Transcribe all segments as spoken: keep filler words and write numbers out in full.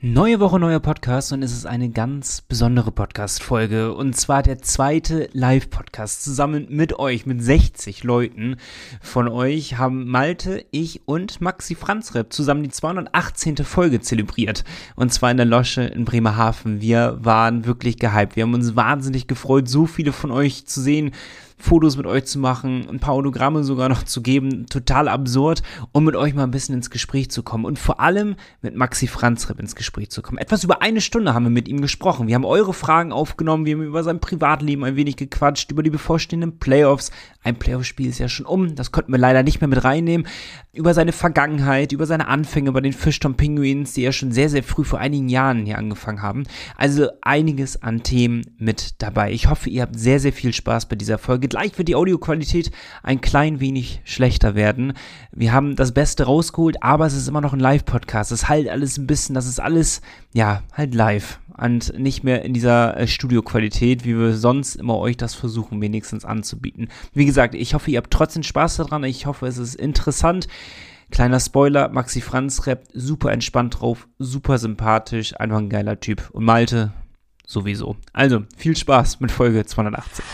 Neue Woche, neuer Podcast und es ist eine ganz besondere Podcast-Folge und zwar der zweite Live-Podcast zusammen mit euch, mit sechzig Leuten von euch haben Malte, ich und Maxi Franzreb zusammen die zweihundertachtzehnte Folge zelebriert und zwar in der Losche in Bremerhaven. Wir waren wirklich gehypt, wir haben uns wahnsinnig gefreut, so viele von euch zu sehen, Fotos mit euch zu machen, ein paar Autogramme sogar noch zu geben, total absurd, um mit euch mal ein bisschen ins Gespräch zu kommen und vor allem mit Maxi Franzreb ins Gespräch zu kommen. Etwas über eine Stunde haben wir mit ihm gesprochen. Wir haben eure Fragen aufgenommen, wir haben über sein Privatleben ein wenig gequatscht, über die bevorstehenden Playoffs. Ein Playoff-Spiel ist ja schon um, das konnten wir leider nicht mehr mit reinnehmen. Über seine Vergangenheit, über seine Anfänge bei den Fischtown Penguins, die ja schon sehr, sehr früh vor einigen Jahren hier angefangen haben. Also einiges an Themen mit dabei. Ich hoffe, ihr habt sehr, sehr viel Spaß bei dieser Folge. Gleich wird die Audioqualität ein klein wenig schlechter werden. Wir haben das Beste rausgeholt, aber es ist immer noch ein Live-Podcast. Das ist halt alles ein bisschen, das ist alles, ja, halt live und nicht mehr in dieser äh, Studioqualität, wie wir sonst immer euch das versuchen, wenigstens anzubieten. Wie gesagt, ich hoffe, ihr habt trotzdem Spaß daran. Ich hoffe, es ist interessant. Kleiner Spoiler, Maxi Franzreb, super entspannt drauf, super sympathisch, einfach ein geiler Typ. Und Malte sowieso. Also, viel Spaß mit Folge zweihundertachtzig.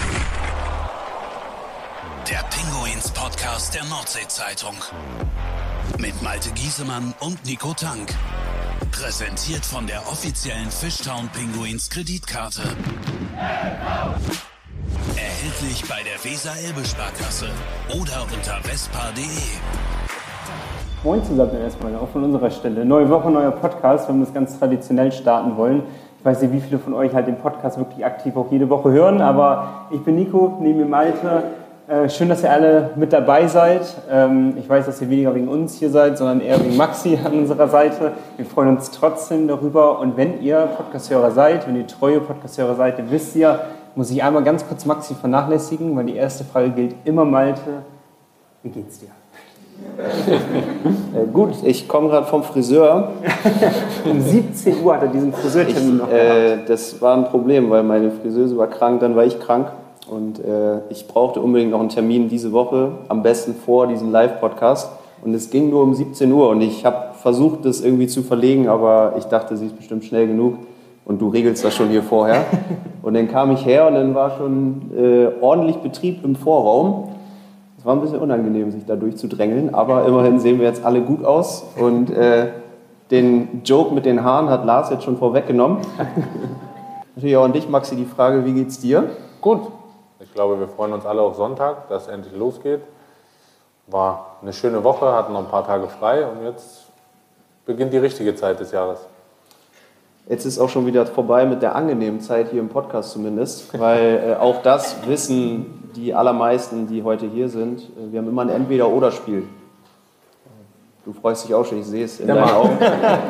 Der Pinguins-Podcast der Nordsee-Zeitung. Mit Malte Giesemann und Nico Tank. Präsentiert von der offiziellen Fischtown Pinguins Kreditkarte. Erhältlich bei der Weser-Elbe-Sparkasse oder unter vespa punkt de. Moin zusammen erstmal, auch von unserer Stelle. Neue Woche, neuer Podcast, wenn wir das ganz traditionell starten wollen. Ich weiß nicht, wie viele von euch halt den Podcast wirklich aktiv auch jede Woche hören, aber ich bin Nico, neben mir Malte. Äh, schön, dass ihr alle mit dabei seid. Ähm, ich weiß, dass ihr weniger wegen uns hier seid, sondern eher wegen Maxi an unserer Seite. Wir freuen uns trotzdem darüber. Und wenn ihr Podcast-Hörer seid, wenn ihr treue Podcast-Hörer seid, dann wisst ihr, muss ich einmal ganz kurz Maxi vernachlässigen, weil die erste Frage gilt immer Malte. Wie geht's dir? Äh, gut, ich komme gerade vom Friseur. Um siebzehn Uhr hat er diesen Friseurtermin noch gehabt. Äh, das war ein Problem, weil meine Friseuse war krank, dann war ich krank. Und äh, ich brauchte unbedingt noch einen Termin diese Woche, am besten vor diesem Live-Podcast. Und es ging nur um siebzehn Uhr und ich habe versucht, das irgendwie zu verlegen, aber ich dachte, sie ist bestimmt schnell genug und du regelst das schon hier vorher. Und dann kam ich her und dann war schon äh, ordentlich Betrieb im Vorraum. Es war ein bisschen unangenehm, sich da durchzudrängeln, aber immerhin sehen wir jetzt alle gut aus. Und äh, den Joke mit den Haaren hat Lars jetzt schon vorweggenommen. Natürlich auch an dich, Maxi, die Frage, wie geht's dir? Gut. Ich glaube, wir freuen uns alle auf Sonntag, dass es endlich losgeht. War eine schöne Woche, hatten noch ein paar Tage frei und jetzt beginnt die richtige Zeit des Jahres. Jetzt ist auch schon wieder vorbei mit der angenehmen Zeit hier im Podcast zumindest, weil äh, auch das wissen die allermeisten, die heute hier sind. Wir haben immer ein Entweder-Oder-Spiel. Du freust dich auch schon, ich sehe es in Ja, deinen Mann. Augen.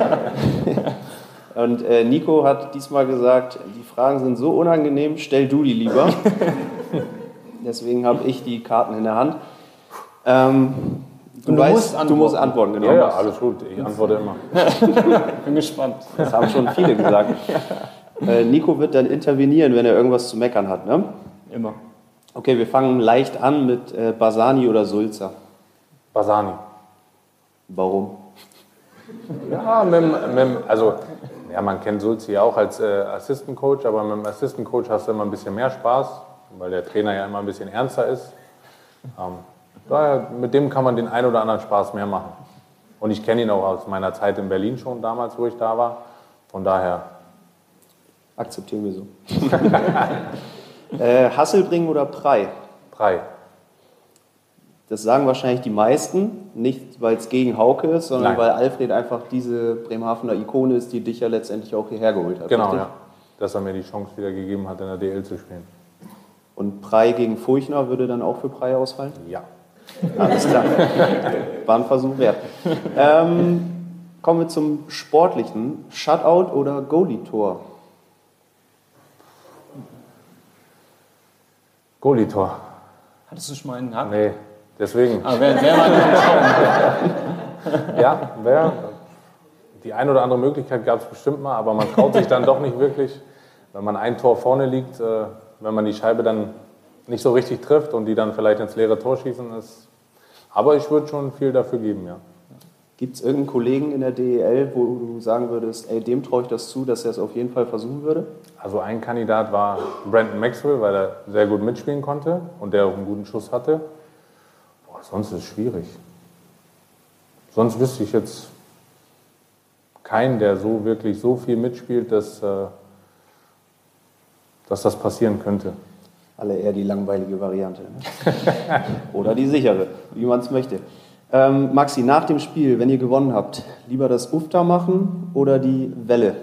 Und äh, Nico hat diesmal gesagt, die Fragen sind so unangenehm, stell du die lieber. Deswegen habe ich die Karten in der Hand. Ähm, du, du weißt, musst antworten. du musst antworten, genau. Ja, ja, alles gut, ich antworte immer. Bin gespannt. Das haben schon viele gesagt. Äh, Nico wird dann intervenieren, wenn er irgendwas zu meckern hat, ne? Immer. Okay, wir fangen leicht an mit äh, Bassani oder Sulzer. Bassani. Warum? Ja, mit, dem- mit, dem- also, ja, man kennt Sulzi ja auch als äh, Assistant Coach, aber mit dem Assistant Coach hast du immer ein bisschen mehr Spaß, weil der Trainer ja immer ein bisschen ernster ist. Ähm, daher, mit dem kann man den einen oder anderen Spaß mehr machen. Und ich kenne ihn auch aus meiner Zeit in Berlin schon damals, wo ich da war. Von daher. Akzeptieren wir so. äh, Hasselbring oder Prey? Drei. Das sagen wahrscheinlich die meisten, nicht weil es gegen Hauke ist, sondern Nein. weil Alfred einfach diese Bremerhavener Ikone ist, die dich ja letztendlich auch hierher geholt hat. Genau, richtig? ja. Dass er mir die Chance wieder gegeben hat, in der D L zu spielen. Und Prey gegen Furchner würde dann auch für Prey ausfallen? Ja. Alles klar. War ein Versuch wert. Ähm, kommen wir zum Sportlichen. Shutout oder Goalie-Tor? Goalie-Tor. Hattest du schon mal einen Hack? Nee, deswegen. Ah, wer, wer war denn Ja, wer? Die eine oder andere Möglichkeit gab es bestimmt mal, aber man traut sich dann doch nicht wirklich, wenn man ein Tor vorne liegt, äh, wenn man die Scheibe dann nicht so richtig trifft und die dann vielleicht ins leere Tor schießen ist. Aber ich würde schon viel dafür geben, ja. Gibt es irgendeinen Kollegen in der D E L, wo du sagen würdest, ey, dem traue ich das zu, dass er es auf jeden Fall versuchen würde? Also ein Kandidat war Brandon Maxwell, weil er sehr gut mitspielen konnte und der auch einen guten Schuss hatte. Boah, sonst ist es schwierig. Sonst wüsste ich jetzt keinen, der so wirklich so viel mitspielt, dass, äh, dass das passieren könnte. Alle eher die langweilige Variante. Ne? Oder die sichere, wie man es möchte. Ähm, Maxi, nach dem Spiel, wenn ihr gewonnen habt, lieber das Ufta machen oder die Welle?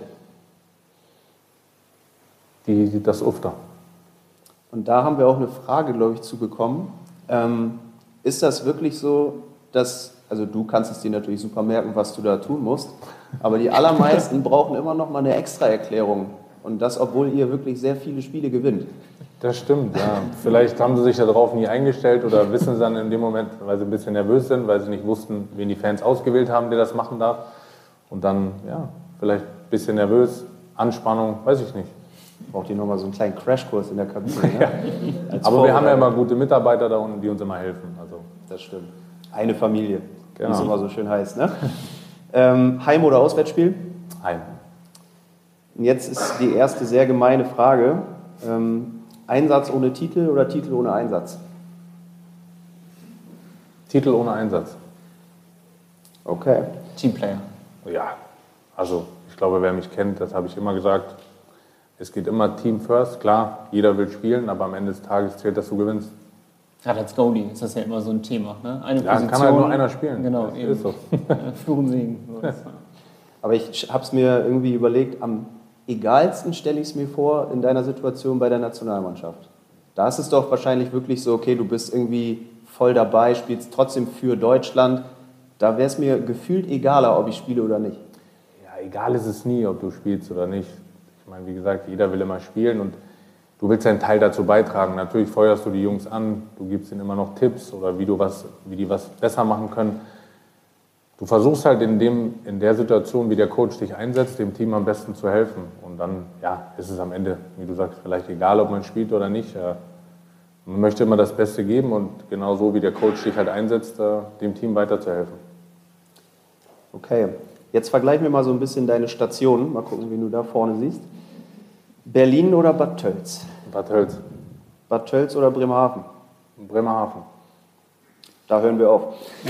Die, die, das Ufta. Und da haben wir auch eine Frage, glaube ich, zu bekommen. Ähm, ist das wirklich so, dass, also du kannst es dir natürlich super merken, was du da tun musst, aber die allermeisten brauchen immer noch mal eine Extraerklärung. Und das, obwohl ihr wirklich sehr viele Spiele gewinnt. Das stimmt, ja. Vielleicht haben sie sich darauf nie eingestellt oder wissen sie dann in dem Moment, weil sie ein bisschen nervös sind, weil sie nicht wussten, wen die Fans ausgewählt haben, der das machen darf. Und dann, ja, vielleicht ein bisschen nervös, Anspannung, weiß ich nicht. Braucht ihr nochmal so einen kleinen Crashkurs in der Kabine. Ne? Ja. Aber wir haben ja immer gute Mitarbeiter da unten, die uns immer helfen. Also. Das stimmt. Eine Familie, genau. Wie es immer so schön heißt. Ne? ähm, Heim- oder Auswärtsspiel? Heim. Und jetzt ist die erste sehr gemeine Frage. Ähm, Einsatz ohne Titel oder Titel ohne Einsatz? Titel ohne Einsatz. Okay. Teamplayer. Ja, also ich glaube, wer mich kennt, das habe ich immer gesagt, es geht immer Team first. Klar, jeder will spielen, aber am Ende des Tages zählt, dass du gewinnst. Gerade als Goalie ist das ja immer so ein Thema. Ne? Eine Ja, Position, kann halt nur einer spielen. Genau, das eben. ist so. Fluchen, Segen. So. Aber ich habe es mir irgendwie überlegt, am egalsten stelle ich es mir vor in deiner Situation bei der Nationalmannschaft. Da ist es doch wahrscheinlich wirklich so, okay, du bist irgendwie voll dabei, spielst trotzdem für Deutschland. Da wäre es mir gefühlt egaler, ob ich spiele oder nicht. Ja, egal ist es nie, ob du spielst oder nicht. Ich meine, wie gesagt, jeder will immer spielen und du willst einen Teil dazu beitragen. Natürlich feuerst du die Jungs an, du gibst ihnen immer noch Tipps oder wie, du was, wie die was besser machen können. Du versuchst halt in, dem, in der Situation, wie der Coach dich einsetzt, dem Team am besten zu helfen. Und dann ja, ist es am Ende, wie du sagst, vielleicht egal, ob man spielt oder nicht. Man möchte immer das Beste geben und genau so, wie der Coach dich halt einsetzt, dem Team weiterzuhelfen. Okay, jetzt vergleichen wir mal so ein bisschen deine Stationen. Mal gucken, wie du da vorne siehst. Berlin oder Bad Tölz? Bad Tölz. Bad Tölz oder Bremerhaven? Bremerhaven. Da hören wir auf.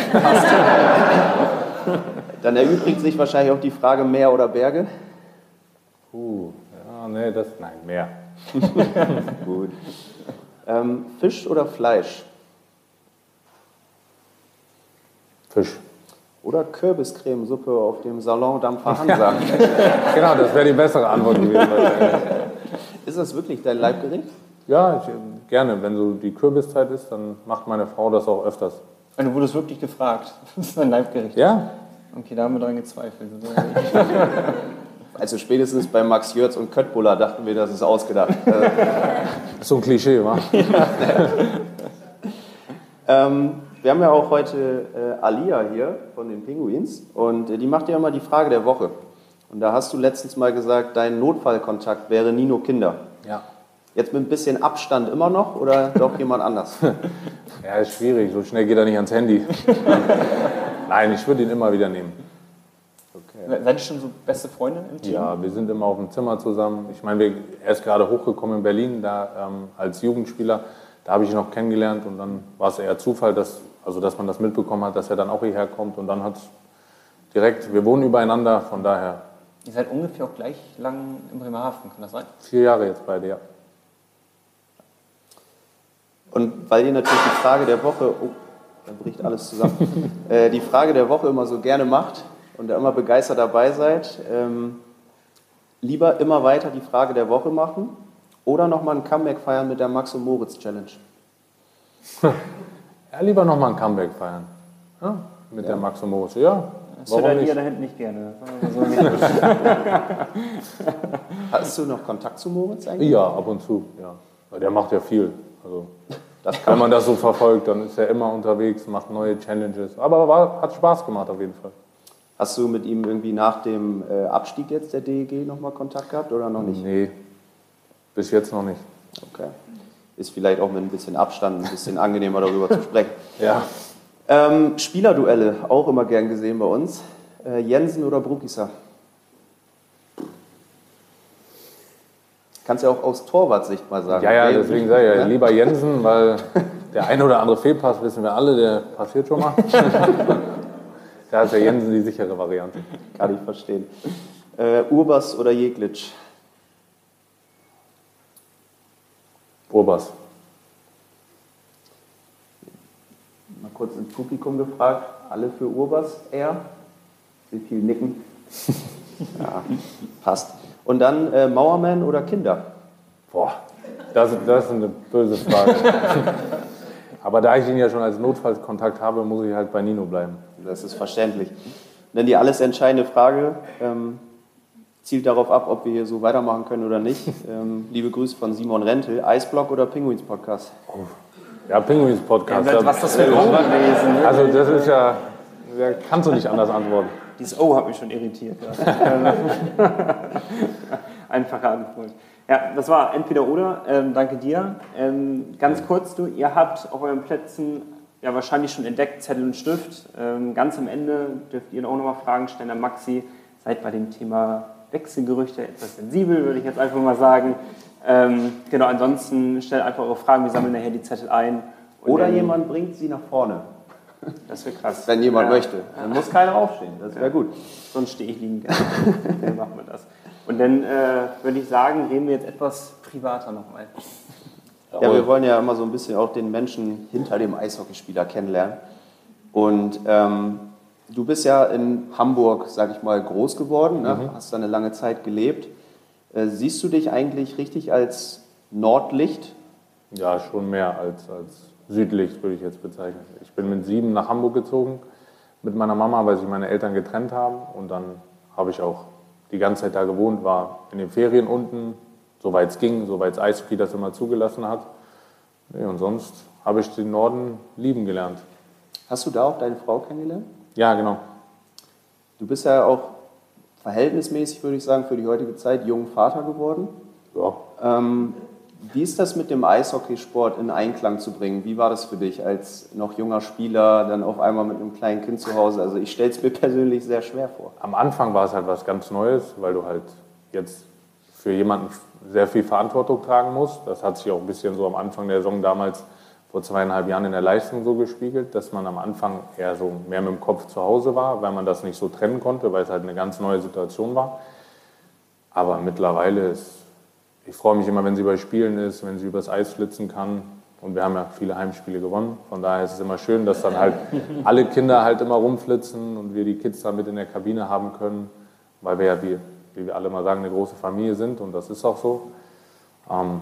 Dann erübrigt sich wahrscheinlich auch die Frage Meer oder Berge. Uh, ja, nee, das, nein, Meer. Gut. Ähm, Fisch oder Fleisch? Fisch. Oder Kürbiscremesuppe auf dem Salon Dampfer Hansa? Genau, das wäre die bessere Antwort gewesen. Ist das wirklich dein Leibgericht? Ja, ich, gerne. Wenn so die Kürbiszeit ist, dann macht meine Frau das auch öfters. Und du wurdest wirklich gefragt. Das ist ein Leibgericht. Ja. Okay, da haben wir dran gezweifelt. Also spätestens bei Max Jörz und Köttbullar dachten wir, das ist ausgedacht. So ein Klischee, wa? ähm, wir haben ja auch heute äh, Alia hier von den Pinguins und äh, die macht ja immer die Frage der Woche. Und da hast du letztens mal gesagt, dein Notfallkontakt wäre Nino Kinder. Ja. Jetzt mit ein bisschen Abstand immer noch oder doch jemand anders? Ja, ist schwierig. So schnell geht er nicht ans Handy. Nein, ich würde ihn immer wieder nehmen. Okay. Seid ihr schon so beste Freundin im Team? Ja, wir sind immer auf dem Zimmer zusammen. Ich meine, wir, er ist gerade hochgekommen in Berlin, da ähm, als Jugendspieler. Da habe ich ihn noch kennengelernt und dann war es eher Zufall, dass, also dass man das mitbekommen hat, dass er dann auch hierher kommt. Und dann hat es direkt, wir wohnen übereinander, von daher. Ihr seid ungefähr auch gleich lang in Bremerhaven, kann das sein? Vier Jahre jetzt beide, ja. Und weil ihr natürlich die Frage der Woche, oh, da bricht alles zusammen, äh, die Frage der Woche immer so gerne macht und da immer begeistert dabei seid, ähm, lieber immer weiter die Frage der Woche machen oder nochmal ein Comeback feiern mit der Max und Moritz Challenge? Ja, lieber nochmal ein Comeback feiern. Ja, mit ja. der Max und Moritz, ja. Das hört ihr da hinten nicht gerne. So Hast du noch Kontakt zu Moritz eigentlich? Ja, ab und zu, ja. Weil der macht ja viel. Also, wenn man das so verfolgt, dann ist er immer unterwegs, macht neue Challenges. Aber war, hat Spaß gemacht auf jeden Fall. Hast du mit ihm irgendwie nach dem äh, Abstieg jetzt der D E G nochmal Kontakt gehabt oder noch nicht? Nee, bis jetzt noch nicht. Okay. Ist vielleicht auch mit ein bisschen Abstand ein bisschen angenehmer darüber zu sprechen. Ja. Ähm, Spielerduelle, auch immer gern gesehen bei uns. Äh, Jensen oder Brukisa? Kannst ja auch aus Torwartsicht mal sagen. Ja, ja, deswegen sage ich ja, lieber Jensen, weil der eine oder andere Fehlpass, wissen wir alle, der passiert schon mal. Da ist der Jensen die sichere Variante. Kann ich verstehen. Äh, Urbas oder Jeglitsch? Urbas. Mal kurz ins Publikum gefragt. Alle für Urbas eher? Wie viel nicken? Ja, passt. Und dann äh, Mauerman oder Kinder? Boah, das, das ist eine böse Frage. Aber da ich ihn ja schon als Notfallkontakt habe, muss ich halt bei Nino bleiben. Das ist verständlich. Denn die alles entscheidende Frage ähm, zielt darauf ab, ob wir hier so weitermachen können oder nicht. Ähm, liebe Grüße von Simon Rentel. Eisblock oder Pinguins Podcast? Ja, Pinguins Podcast. Ja, was das für ein O gewesen, ne? Also das ist ja, da kannst du nicht anders antworten. Dieses O hat mich schon irritiert. Ja. Einfache Antwort. Ja, das war entweder oder. Ähm, danke dir. Ähm, ganz kurz, du, ihr habt auf euren Plätzen ja wahrscheinlich schon entdeckt, Zettel und Stift. Ähm, ganz am Ende dürft ihr auch nochmal Fragen stellen an Maxi. Seid bei dem Thema Wechselgerüchte etwas sensibel, würde ich jetzt einfach mal sagen. Ähm, genau, ansonsten stellt einfach eure Fragen, wir sammeln nachher die Zettel ein. Oder jemand bringt sie nach vorne. Das wäre krass. Wenn jemand ja. möchte. Dann muss keiner aufstehen. Das wäre gut. Sonst stehe ich liegen gerne. Dann machen wir das. Und dann äh, würde ich sagen, reden wir jetzt etwas privater nochmal. Ja, wir wollen ja immer so ein bisschen auch den Menschen hinter dem Eishockeyspieler kennenlernen. Und ähm, du bist ja in Hamburg, sag ich mal, groß geworden, ne? Mhm. Hast da eine lange Zeit gelebt. Äh, siehst du dich eigentlich richtig als Nordlicht? Ja, schon mehr als, als Südlicht, würde ich jetzt bezeichnen. Ich bin mit sieben nach Hamburg gezogen mit meiner Mama, weil sich meine Eltern getrennt haben. Und dann habe ich auch die ganze Zeit da gewohnt, war in den Ferien unten, soweit es ging, soweit es Eishockey das immer zugelassen hat. Nee, und sonst habe ich den Norden lieben gelernt. Hast du da auch deine Frau kennengelernt? Ja, genau. Du bist ja auch verhältnismäßig, würde ich sagen, für die heutige Zeit jung Vater geworden. Ja. Ähm, wie ist das mit dem Eishockeysport in Einklang zu bringen? Wie war das für dich als noch junger Spieler, dann auf einmal mit einem kleinen Kind zu Hause? Also ich stelle es mir persönlich sehr schwer vor. Am Anfang war es halt was ganz Neues, weil du halt jetzt für jemanden sehr viel Verantwortung tragen musst. Das hat sich auch ein bisschen so am Anfang der Saison damals vor zweieinhalb Jahren in der Leistung so gespiegelt, dass man am Anfang eher so mehr mit dem Kopf zu Hause war, weil man das nicht so trennen konnte, weil es halt eine ganz neue Situation war. Aber mittlerweile ist, ich freue mich immer, wenn sie bei Spielen ist, wenn sie übers Eis flitzen kann. Und wir haben ja viele Heimspiele gewonnen. Von daher ist es immer schön, dass dann halt alle Kinder halt immer rumflitzen und wir die Kids da mit in der Kabine haben können, weil wir ja, wie, wie wir alle mal sagen, eine große Familie sind und das ist auch so. Ähm,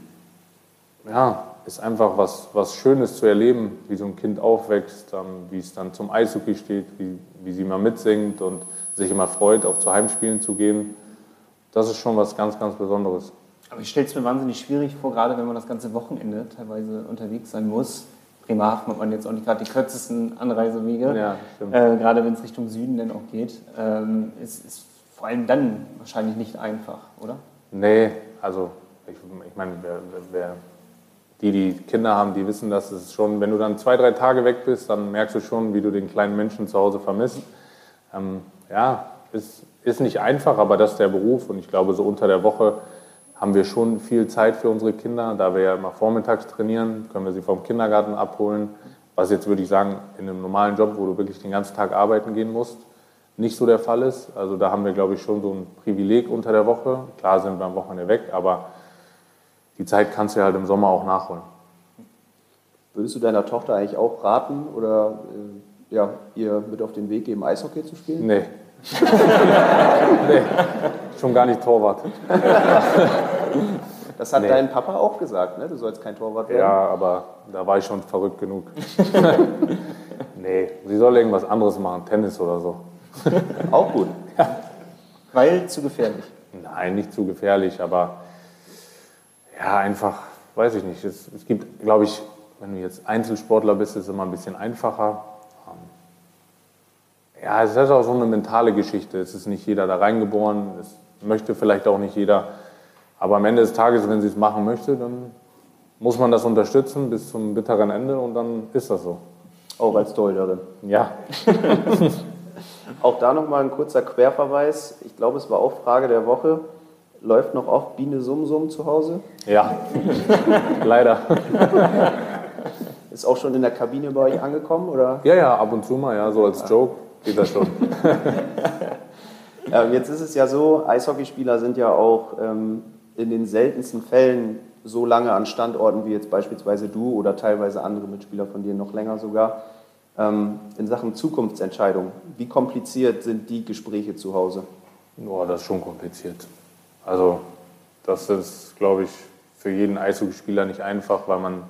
ja, ist einfach was, was Schönes zu erleben, wie so ein Kind aufwächst, ähm, wie es dann zum Eishockey steht, wie, wie sie mal mitsingt und sich immer freut, auch zu Heimspielen zu gehen. Das ist schon was ganz, ganz Besonderes. Aber ich stelle es mir wahnsinnig schwierig vor, gerade wenn man das ganze Wochenende teilweise unterwegs sein muss. Bremerhaven hat man jetzt auch nicht gerade die kürzesten Anreisewege, Ja, stimmt. äh, gerade wenn es Richtung Süden dann auch geht. Ähm, ist, ist vor allem dann wahrscheinlich nicht einfach, oder? Nee, also ich, ich meine, wer, wer, die, die Kinder haben, die wissen das. Es ist schon, wenn du dann zwei, drei Tage weg bist, dann merkst du schon, wie du den kleinen Menschen zu Hause vermisst. Ähm, ja, ist, ist nicht einfach, aber das ist der Beruf. Und ich glaube, so unter der Woche haben wir schon viel Zeit für unsere Kinder. Da wir ja immer vormittags trainieren, können wir sie vom Kindergarten abholen. Was jetzt, würde ich sagen, in einem normalen Job, wo du wirklich den ganzen Tag arbeiten gehen musst, nicht so der Fall ist. Also da haben wir, glaube ich, schon so ein Privileg unter der Woche. Klar sind wir am Wochenende weg, aber die Zeit kannst du ja halt im Sommer auch nachholen. Würdest du deiner Tochter eigentlich auch raten oder äh, ja, ihr mit auf den Weg geben, Eishockey zu spielen? Nee. Nee, schon gar nicht Torwart. Das hat Nee. dein Papa auch gesagt, ne? Du sollst kein Torwart werden. Ja, aber da war ich schon verrückt genug. Nee, sie soll irgendwas anderes machen, Tennis oder so. Auch gut. Weil zu gefährlich. Nein, nicht zu gefährlich, aber ja, einfach, weiß ich nicht. Es, es gibt, glaube ich, wenn du jetzt Einzelsportler bist, ist es immer ein bisschen einfacher. Ja, es ist auch so eine mentale Geschichte. Es ist nicht jeder da reingeboren, es möchte vielleicht auch nicht jeder. Aber am Ende des Tages, wenn sie es machen möchte, dann muss man das unterstützen bis zum bitteren Ende und dann ist das so. Auch als Torhüterin. Ja. Auch da nochmal ein kurzer Querverweis. Ich glaube, es war auch Frage der Woche. Läuft noch oft Biene Sumsum zu Hause? Ja, leider. Ist auch schon in der Kabine bei euch angekommen, oder? Ja, ja, ab und zu mal, ja, so als Joke geht das schon. Ja, jetzt ist es ja so, Eishockeyspieler sind ja auch ähm, in den seltensten Fällen so lange an Standorten wie jetzt beispielsweise du oder teilweise andere Mitspieler von dir noch länger sogar. Ähm, in Sachen Zukunftsentscheidung, wie kompliziert sind die Gespräche zu Hause? Boah, das ist schon kompliziert. Also das ist, glaube ich, für jeden Eishockeyspieler nicht einfach, weil man,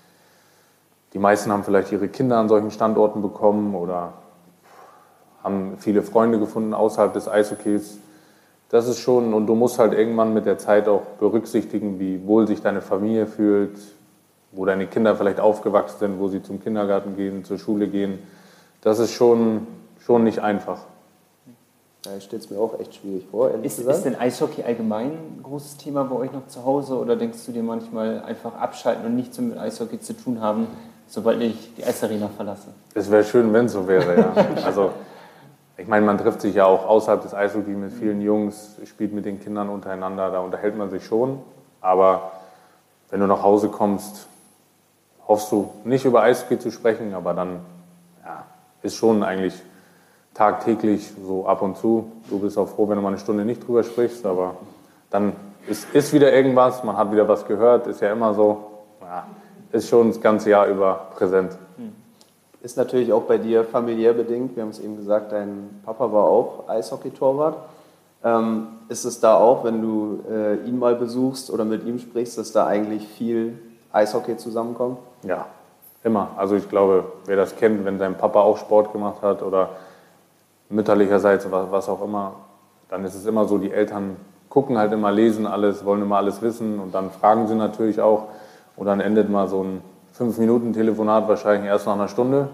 die meisten haben vielleicht ihre Kinder an solchen Standorten bekommen oder haben viele Freunde gefunden außerhalb des Eishockeys. Das ist schon, und du musst halt irgendwann mit der Zeit auch berücksichtigen, wie wohl sich deine Familie fühlt, wo deine Kinder vielleicht aufgewachsen sind, wo sie zum Kindergarten gehen, zur Schule gehen. Das ist schon, schon nicht einfach. Ja, ich stelle es mir auch echt schwierig vor, ehrlich Ist, gesagt. ist denn Eishockey allgemein ein großes Thema bei euch noch zu Hause oder denkst du dir manchmal einfach abschalten und nichts mit Eishockey zu tun haben, sobald ich die Eisarena verlasse? Es wäre schön, wenn es so wäre, ja. Also, ich meine, man trifft sich ja auch außerhalb des Eishockey mit vielen Jungs, spielt mit den Kindern untereinander, da unterhält man sich schon. Aber wenn du nach Hause kommst, hoffst du nicht über Eishockey zu sprechen, aber dann ja, ist schon eigentlich tagtäglich so ab und zu. Du bist auch froh, wenn du mal eine Stunde nicht drüber sprichst, aber dann ist, ist wieder irgendwas, man hat wieder was gehört, ist ja immer so, ja, ist schon das ganze Jahr über präsent. Ist natürlich auch bei dir familiär bedingt. Wir haben es eben gesagt, dein Papa war auch Eishockey-Torwart. Ähm, ist es da auch, wenn du äh, ihn mal besuchst oder mit ihm sprichst, dass da eigentlich viel Eishockey zusammenkommt? Ja, immer. Also ich glaube, wer das kennt, wenn sein Papa auch Sport gemacht hat oder mütterlicherseits, was, was auch immer, dann ist es immer so, die Eltern gucken halt immer, lesen alles, wollen immer alles wissen und dann fragen sie natürlich auch und dann endet mal so ein fünf Minuten Telefonat wahrscheinlich erst nach einer Stunde.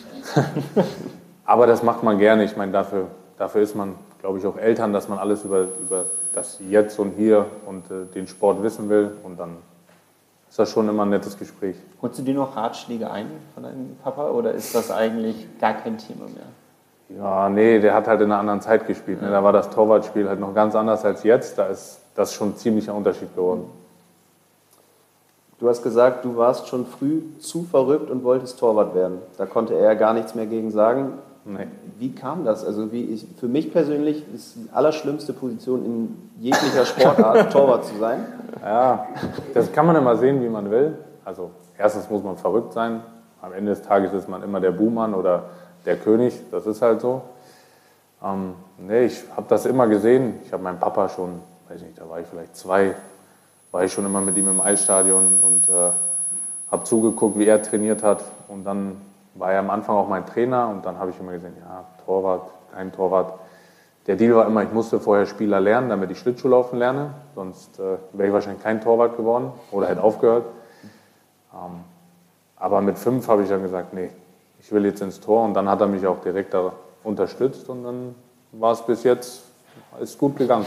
Aber das macht man gerne. Ich meine, dafür, dafür ist man, glaube ich, auch Eltern, dass man alles über, über das Jetzt und Hier und äh, den Sport wissen will. Und dann ist das schon immer ein nettes Gespräch. Holst du dir noch Ratschläge ein von deinem Papa oder ist das eigentlich gar kein Thema mehr? Ja, nee, der hat halt in einer anderen Zeit gespielt. Ne? Da war das Torwartspiel halt noch ganz anders als jetzt. Da ist das schon ein ziemlicher Unterschied geworden. Du hast gesagt, du warst schon früh zu verrückt und wolltest Torwart werden. Da konnte er gar nichts mehr gegen sagen. Nee. Wie kam das? Also wie ich, für mich persönlich ist die allerschlimmste Position in jeglicher Sportart, Torwart zu sein. Ja, das kann man immer sehen, wie man will. Also erstens muss man verrückt sein. Am Ende des Tages ist man immer der Buhmann oder der König. Das ist halt so. Ähm, nee, ich habe das immer gesehen. Ich habe meinen Papa schon, weiß nicht, da war ich vielleicht zwei, war ich schon immer mit ihm im Eisstadion und äh, habe zugeguckt, wie er trainiert hat. Und dann war er am Anfang auch mein Trainer und dann habe ich immer gesehen, ja, Torwart, kein Torwart. Der Deal war immer, ich musste vorher Spieler lernen, damit ich Schlittschuhlaufen lerne. Sonst äh, wäre ich wahrscheinlich kein Torwart geworden oder hätte aufgehört. Ähm, aber mit fünf habe ich dann gesagt, nee, ich will jetzt ins Tor. Und dann hat er mich auch direkt da unterstützt und dann war es bis jetzt, ist gut gegangen.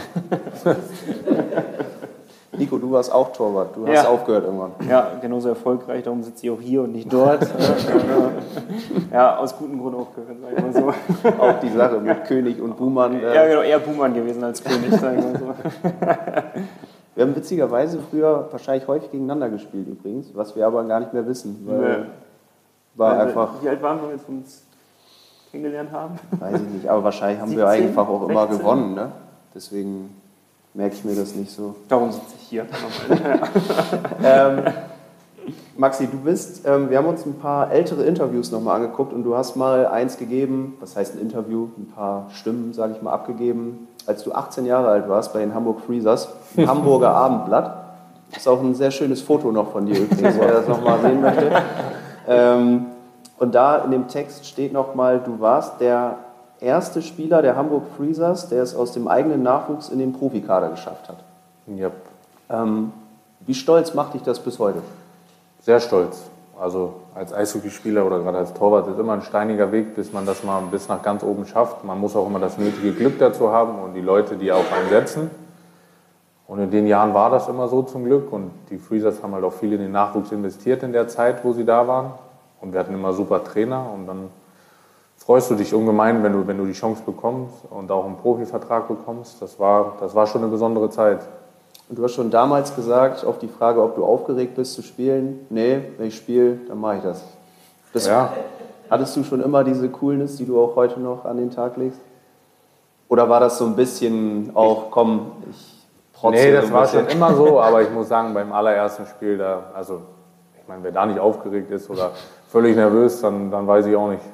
Nico, du warst auch Torwart, du hast Ja. aufgehört irgendwann. Ja, genauso erfolgreich, darum sitze ich auch hier und nicht dort. Ja, aus gutem Grund aufgehört, sag ich mal so. Auch die Sache mit König und Buhmann. Äh, Ja, genau, eher Buhmann gewesen als König, sag ich mal so. Wir haben witzigerweise früher wahrscheinlich häufig gegeneinander gespielt übrigens, was wir aber gar nicht mehr wissen. Weil Nee. war Also, einfach, Wie alt waren wir, als wir uns kennengelernt haben? weiß ich nicht, aber wahrscheinlich haben wir siebzehn, einfach auch immer sechzehn? gewonnen. Ne? Deswegen merke ich mir das nicht so. Darum sitze ich hier. Ähm, Maxi, du bist, ähm, wir haben uns ein paar ältere Interviews nochmal angeguckt und du hast mal eins gegeben, was heißt ein Interview, ein paar Stimmen, sage ich mal, abgegeben, als du achtzehn Jahre alt warst bei den Hamburg Freezers, im Hamburger Abendblatt. Das ist auch ein sehr schönes Foto noch von dir übrigens, wer das nochmal sehen möchte. Ähm, und da in dem Text steht nochmal, du warst der erste Spieler der Hamburg Freezers, der es aus dem eigenen Nachwuchs in den Profikader geschafft hat. Ja, Ähm, wie stolz macht dich das bis heute? sehr stolz. Also als Eishockeyspieler oder gerade als Torwart ist immer ein steiniger Weg, bis man das mal bis nach ganz oben schafft. Man muss auch immer das nötige Glück dazu haben und die Leute, die auf einen setzen. Und in den Jahren war das immer so zum Glück. Und die Freezers haben halt auch viel in den Nachwuchs investiert in der Zeit, wo sie da waren. Und wir hatten immer super Trainer und dann freust du dich ungemein, wenn du, wenn du die Chance bekommst und auch einen Profivertrag bekommst. Das war, das war schon eine besondere Zeit. Und du hast schon damals gesagt, auf die Frage, ob du aufgeregt bist zu spielen, nee, wenn ich spiele, dann mache ich das. das Ja. Hattest du schon immer diese Coolness, die du auch heute noch an den Tag legst? Oder war das so ein bisschen auch, komm, ich protze Nee, das war bisschen? schon immer so, aber ich muss sagen, beim allerersten Spiel, da, also ich meine, wer da nicht aufgeregt ist oder völlig nervös, dann, dann weiß ich auch nicht.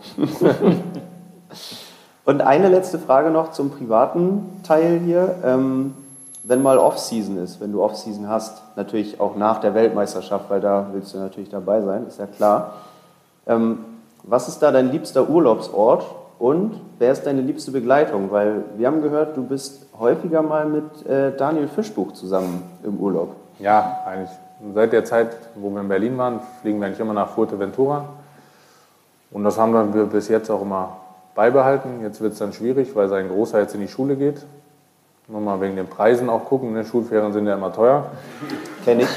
Und eine letzte Frage noch zum privaten Teil hier. Ähm, wenn mal Off-Season ist, wenn du Off-Season hast, natürlich auch nach der Weltmeisterschaft, weil da willst du natürlich dabei sein, ist ja klar. Ähm, was ist da dein liebster Urlaubsort und wer ist deine liebste Begleitung? Weil wir haben gehört, du bist häufiger mal mit äh, Daniel Fischbuch zusammen im Urlaub. Ja, eigentlich seit der Zeit, wo wir in Berlin waren, fliegen wir eigentlich immer nach Fuerteventura. Und das haben wir bis jetzt auch immer beibehalten. Jetzt wird es dann schwierig, weil sein Großer jetzt in die Schule geht. Nur mal wegen den Preisen auch gucken, ne? Schulferien sind ja immer teuer. Kenn ich.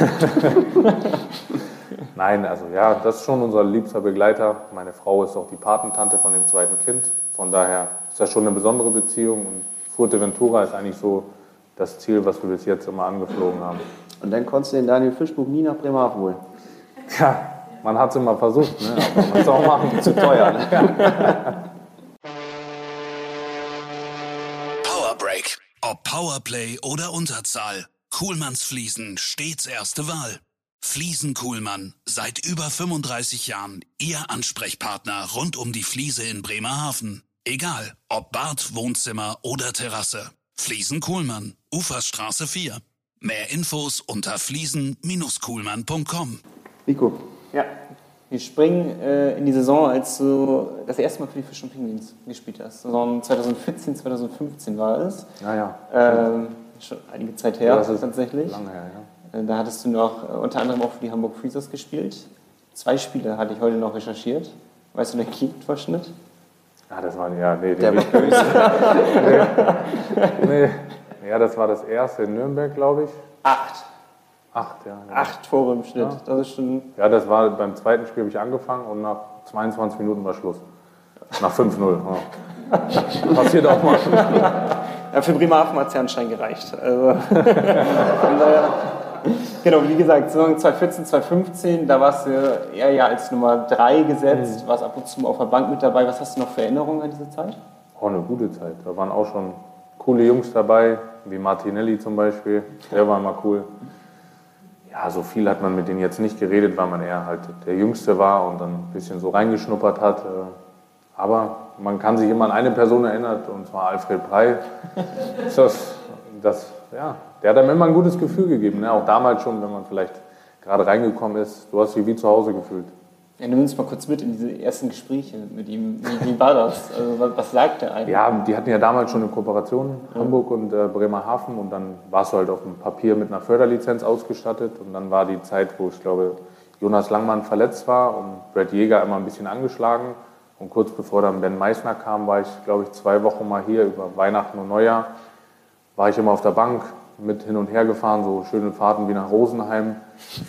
Nein, also ja, das ist schon unser liebster Begleiter. Meine Frau ist auch die Patentante von dem zweiten Kind. Von daher ist das schon eine besondere Beziehung. Und Fuerteventura ist eigentlich so das Ziel, was wir bis jetzt immer angeflogen haben. Und dann konntest du den Daniel Fischbuch nie nach Bremerhaven holen. Ja, man hat es immer versucht, ne? Aber man muss es auch machen. Zu teuer, ne? Powerbreak. Ob Powerplay oder Unterzahl. Kuhlmanns Fliesen stets erste Wahl. Fliesen Kuhlmann. Seit über fünfunddreißig Jahren Ihr Ansprechpartner rund um die Fliese in Bremerhaven. Egal, ob Bad, Wohnzimmer oder Terrasse. Fliesen Kuhlmann. Uferstraße vier. Mehr Infos unter fliesen Bindestrich kuhlmann punkt com. Nico. Ja, wir springen äh, in die Saison, als du das erste Mal für die Fisch und Pinguins gespielt hast. Saison zwanzig vierzehn, zwanzig fünfzehn war es. Ja, ja. Ähm, schon einige Zeit her, Ja, das ist tatsächlich. lange her, ja. Äh, Da hattest du noch äh, unter anderem auch für die Hamburg Freezers gespielt. Zwei Spiele hatte ich heute noch recherchiert. Weißt du den Key-Verschnitt? Ja, das war, ja, nee, Der den, wird böse. nee. Ja, das war das erste in Nürnberg, glaube ich. Acht. Acht, ja. ja. Acht Tore im Schnitt. Ja. Das ist schon. Ja, das war beim zweiten Spiel habe ich angefangen und nach zweiundzwanzig Minuten war Schluss. Nach fünf null. Ja. Passiert auch mal. Ja, für Bremerhaven hat es ja anscheinend gereicht. Also, von daher, genau, wie gesagt, Saison zwanzig vierzehn, zwanzig fünfzehn, da warst du eher ja als Nummer drei gesetzt, Mhm. warst ab und zu mal auf der Bank mit dabei. Was hast du noch für Erinnerungen an diese Zeit? Auch eine gute Zeit. Da waren auch schon coole Jungs dabei, wie Martinelli zum Beispiel. Der war mal cool. Ja, so viel hat man mit denen jetzt nicht geredet, weil man eher halt der Jüngste war und dann ein bisschen so reingeschnuppert hat. Aber man kann sich immer an eine Person erinnern, und zwar Alfred Brey. Das, das, ja, der hat einem immer ein gutes Gefühl gegeben, ne? Auch damals schon, wenn man vielleicht gerade reingekommen ist. Du hast dich wie zu Hause gefühlt. Ja, nimm uns mal kurz mit in diese ersten Gespräche mit ihm. Wie, wie war das? Also, was, was sagt er eigentlich? Ja, die hatten ja damals schon eine Kooperation, Hamburg und äh, Bremerhaven. Und dann warst du halt auf dem Papier mit einer Förderlizenz ausgestattet. Und dann war die Zeit, wo ich glaube, Jonas Langmann verletzt war und Brett Jäger immer ein bisschen angeschlagen. Und kurz bevor dann Ben Meissner kam, war ich, glaube ich, zwei Wochen mal hier über Weihnachten und Neujahr. War ich immer auf der Bank mit hin und her gefahren, so schöne Fahrten wie nach Rosenheim.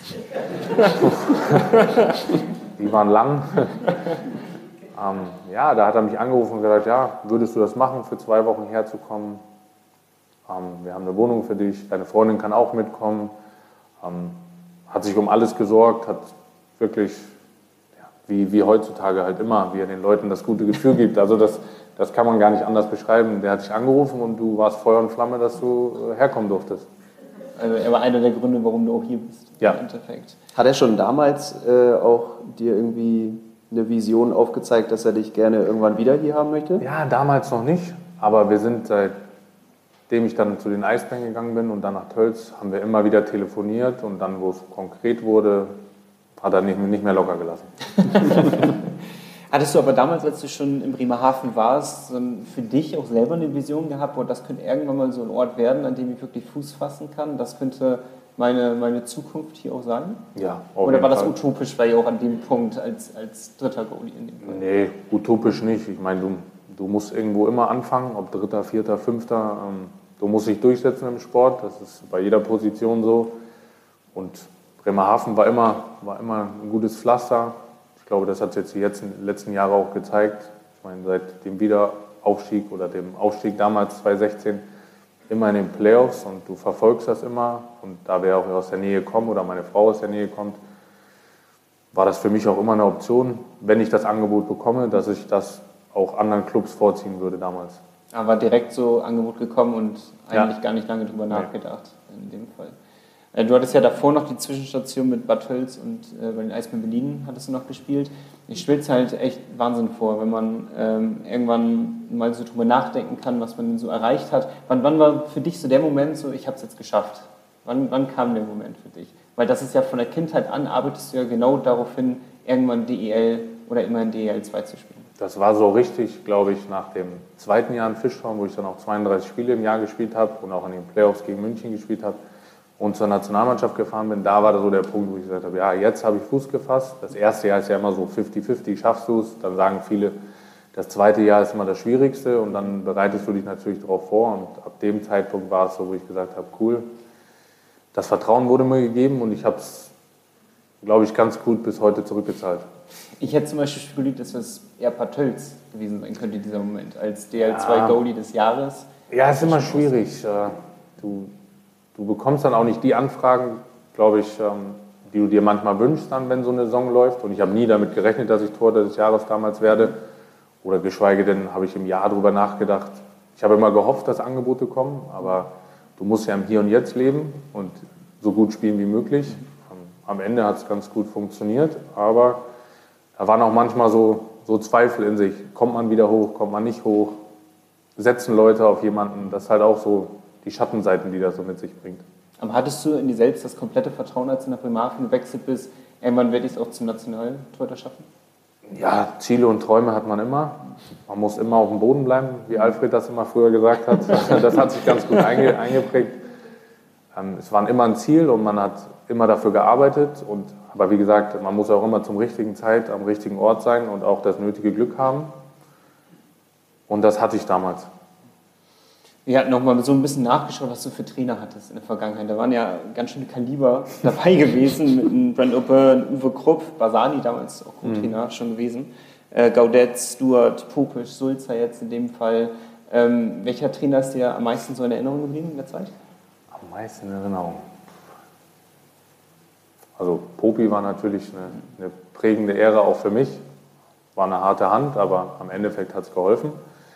Die waren lang. ähm, ja, da hat er mich angerufen und gesagt, ja, würdest du das machen, für zwei Wochen herzukommen? Ähm, wir haben eine Wohnung für dich, deine Freundin kann auch mitkommen. Ähm, hat sich um alles gesorgt, hat wirklich, ja, wie, wie heutzutage halt immer, wie er den Leuten das gute Gefühl gibt. Also das, das kann man gar nicht anders beschreiben. Der hat dich angerufen und du warst Feuer und Flamme, dass du äh, herkommen durftest. Also er war einer der Gründe, warum du auch hier bist. Ja. Im Endeffekt. Hat er schon damals äh, auch dir irgendwie eine Vision aufgezeigt, dass er dich gerne irgendwann wieder hier haben möchte? Ja, damals noch nicht, aber wir sind, seitdem ich dann zu den Eisbären gegangen bin und dann nach Tölz, haben wir immer wieder telefoniert und dann, wo es konkret wurde, hat er nicht, nicht mehr locker gelassen. Hattest du aber damals, als du schon in Bremerhaven warst, so für dich auch selber eine Vision gehabt, wo das könnte irgendwann mal so ein Ort werden, an dem ich wirklich Fuß fassen kann? Das könnte meine, meine Zukunft hier auch sein? Ja, auf Oder jeden war das Fall. utopisch, weil ihr auch an dem Punkt als, als dritter Goalie in dem Fall? Nee, utopisch nicht. Ich meine, du, du musst irgendwo immer anfangen, ob dritter, vierter, fünfter. Ähm, du musst dich durchsetzen im Sport, das ist bei jeder Position so. Und Bremerhaven war immer, war immer ein gutes Pflaster. Ich glaube, das hat jetzt die letzten, letzten Jahre auch gezeigt. Ich meine, seit dem Wiederaufstieg oder dem Aufstieg damals zwanzig sechzehn immer in den Playoffs und du verfolgst das immer. Und da wir auch aus der Nähe kommen oder meine Frau aus der Nähe kommt, war das für mich auch immer eine Option, wenn ich das Angebot bekomme, dass ich das auch anderen Clubs vorziehen würde damals. Aber direkt so Angebot gekommen und eigentlich Ja. gar nicht lange drüber nachgedacht in dem Fall. Du hattest ja davor noch die Zwischenstation mit Bad Tölz und äh, bei den Eisbären Berlin hattest du noch gespielt. Ich stelle es halt echt Wahnsinn vor, wenn man ähm, irgendwann mal so drüber nachdenken kann, was man denn so erreicht hat. Wann, wann war für dich so der Moment so, ich habe es jetzt geschafft? Wann, wann kam der Moment für dich? Weil das ist ja von der Kindheit an, arbeitest du ja genau darauf hin, irgendwann D E L oder immer in D E L zwei zu spielen. Das war so richtig, glaube ich, nach dem zweiten Jahr in Fischtown, wo ich dann auch zweiunddreißig Spiele im Jahr gespielt habe und auch in den Playoffs gegen München gespielt habe und zur Nationalmannschaft gefahren bin. Da war so der Punkt, wo ich gesagt habe, ja, jetzt habe ich Fuß gefasst. Das erste Jahr ist ja immer so fifty fifty, schaffst du es. Dann sagen viele, das zweite Jahr ist immer das Schwierigste und dann bereitest du dich natürlich darauf vor. Und ab dem Zeitpunkt war es so, wo ich gesagt habe, cool, das Vertrauen wurde mir gegeben und ich habe es, glaube ich, ganz gut bis heute zurückgezahlt. Ich hätte zum Beispiel spekuliert, dass es eher Bad Tölz gewesen sein könnte, dieser Moment, als D E L zwei Goalie des Jahres. Ja, ist immer schwierig. Du, du bekommst dann auch nicht die Anfragen, glaube ich, die du dir manchmal wünschst, dann, wenn so eine Saison läuft. Und ich habe nie damit gerechnet, dass ich Torhüter des Jahres damals werde. Oder geschweige denn habe ich im Jahr darüber nachgedacht. Ich habe immer gehofft, dass Angebote kommen, aber du musst ja im Hier und Jetzt leben und so gut spielen wie möglich. Am Ende hat es ganz gut funktioniert, aber da waren auch manchmal so, so Zweifel in sich. Kommt man wieder hoch, kommt man nicht hoch? Setzen Leute auf jemanden? Das ist halt auch so die Schattenseiten, die das so mit sich bringt. Aber hattest du in dir selbst das komplette Vertrauen, als du nach Bremerhaven gewechselt bist, irgendwann werde ich es auch zum Nationaltorhüter schaffen? Ja, Ziele und Träume hat man immer. Man muss immer auf dem Boden bleiben, wie Alfred das immer früher gesagt hat. Das hat sich ganz gut einge, eingeprägt. Es war immer ein Ziel und man hat immer dafür gearbeitet. Und, aber wie gesagt, man muss auch immer zum richtigen Zeit am richtigen Ort sein und auch das nötige Glück haben. Und das hatte ich damals. Wir hatten noch mal so ein bisschen nachgeschaut, was du für Trainer hattest in der Vergangenheit. Da waren ja ganz schöne Kaliber dabei gewesen, mit einem Brent Oppe, Uwe Krupp, Basani damals auch Co-Trainer mhm. schon gewesen, äh, Gaudet, Stuart, Popisch, Sulzer jetzt in dem Fall. Ähm, welcher Trainer ist dir am meisten so in Erinnerung geblieben in der Zeit? Am meisten in Erinnerung? Also Popi war natürlich eine, eine prägende Ära auch für mich. War eine harte Hand, aber am Endeffekt hat es geholfen.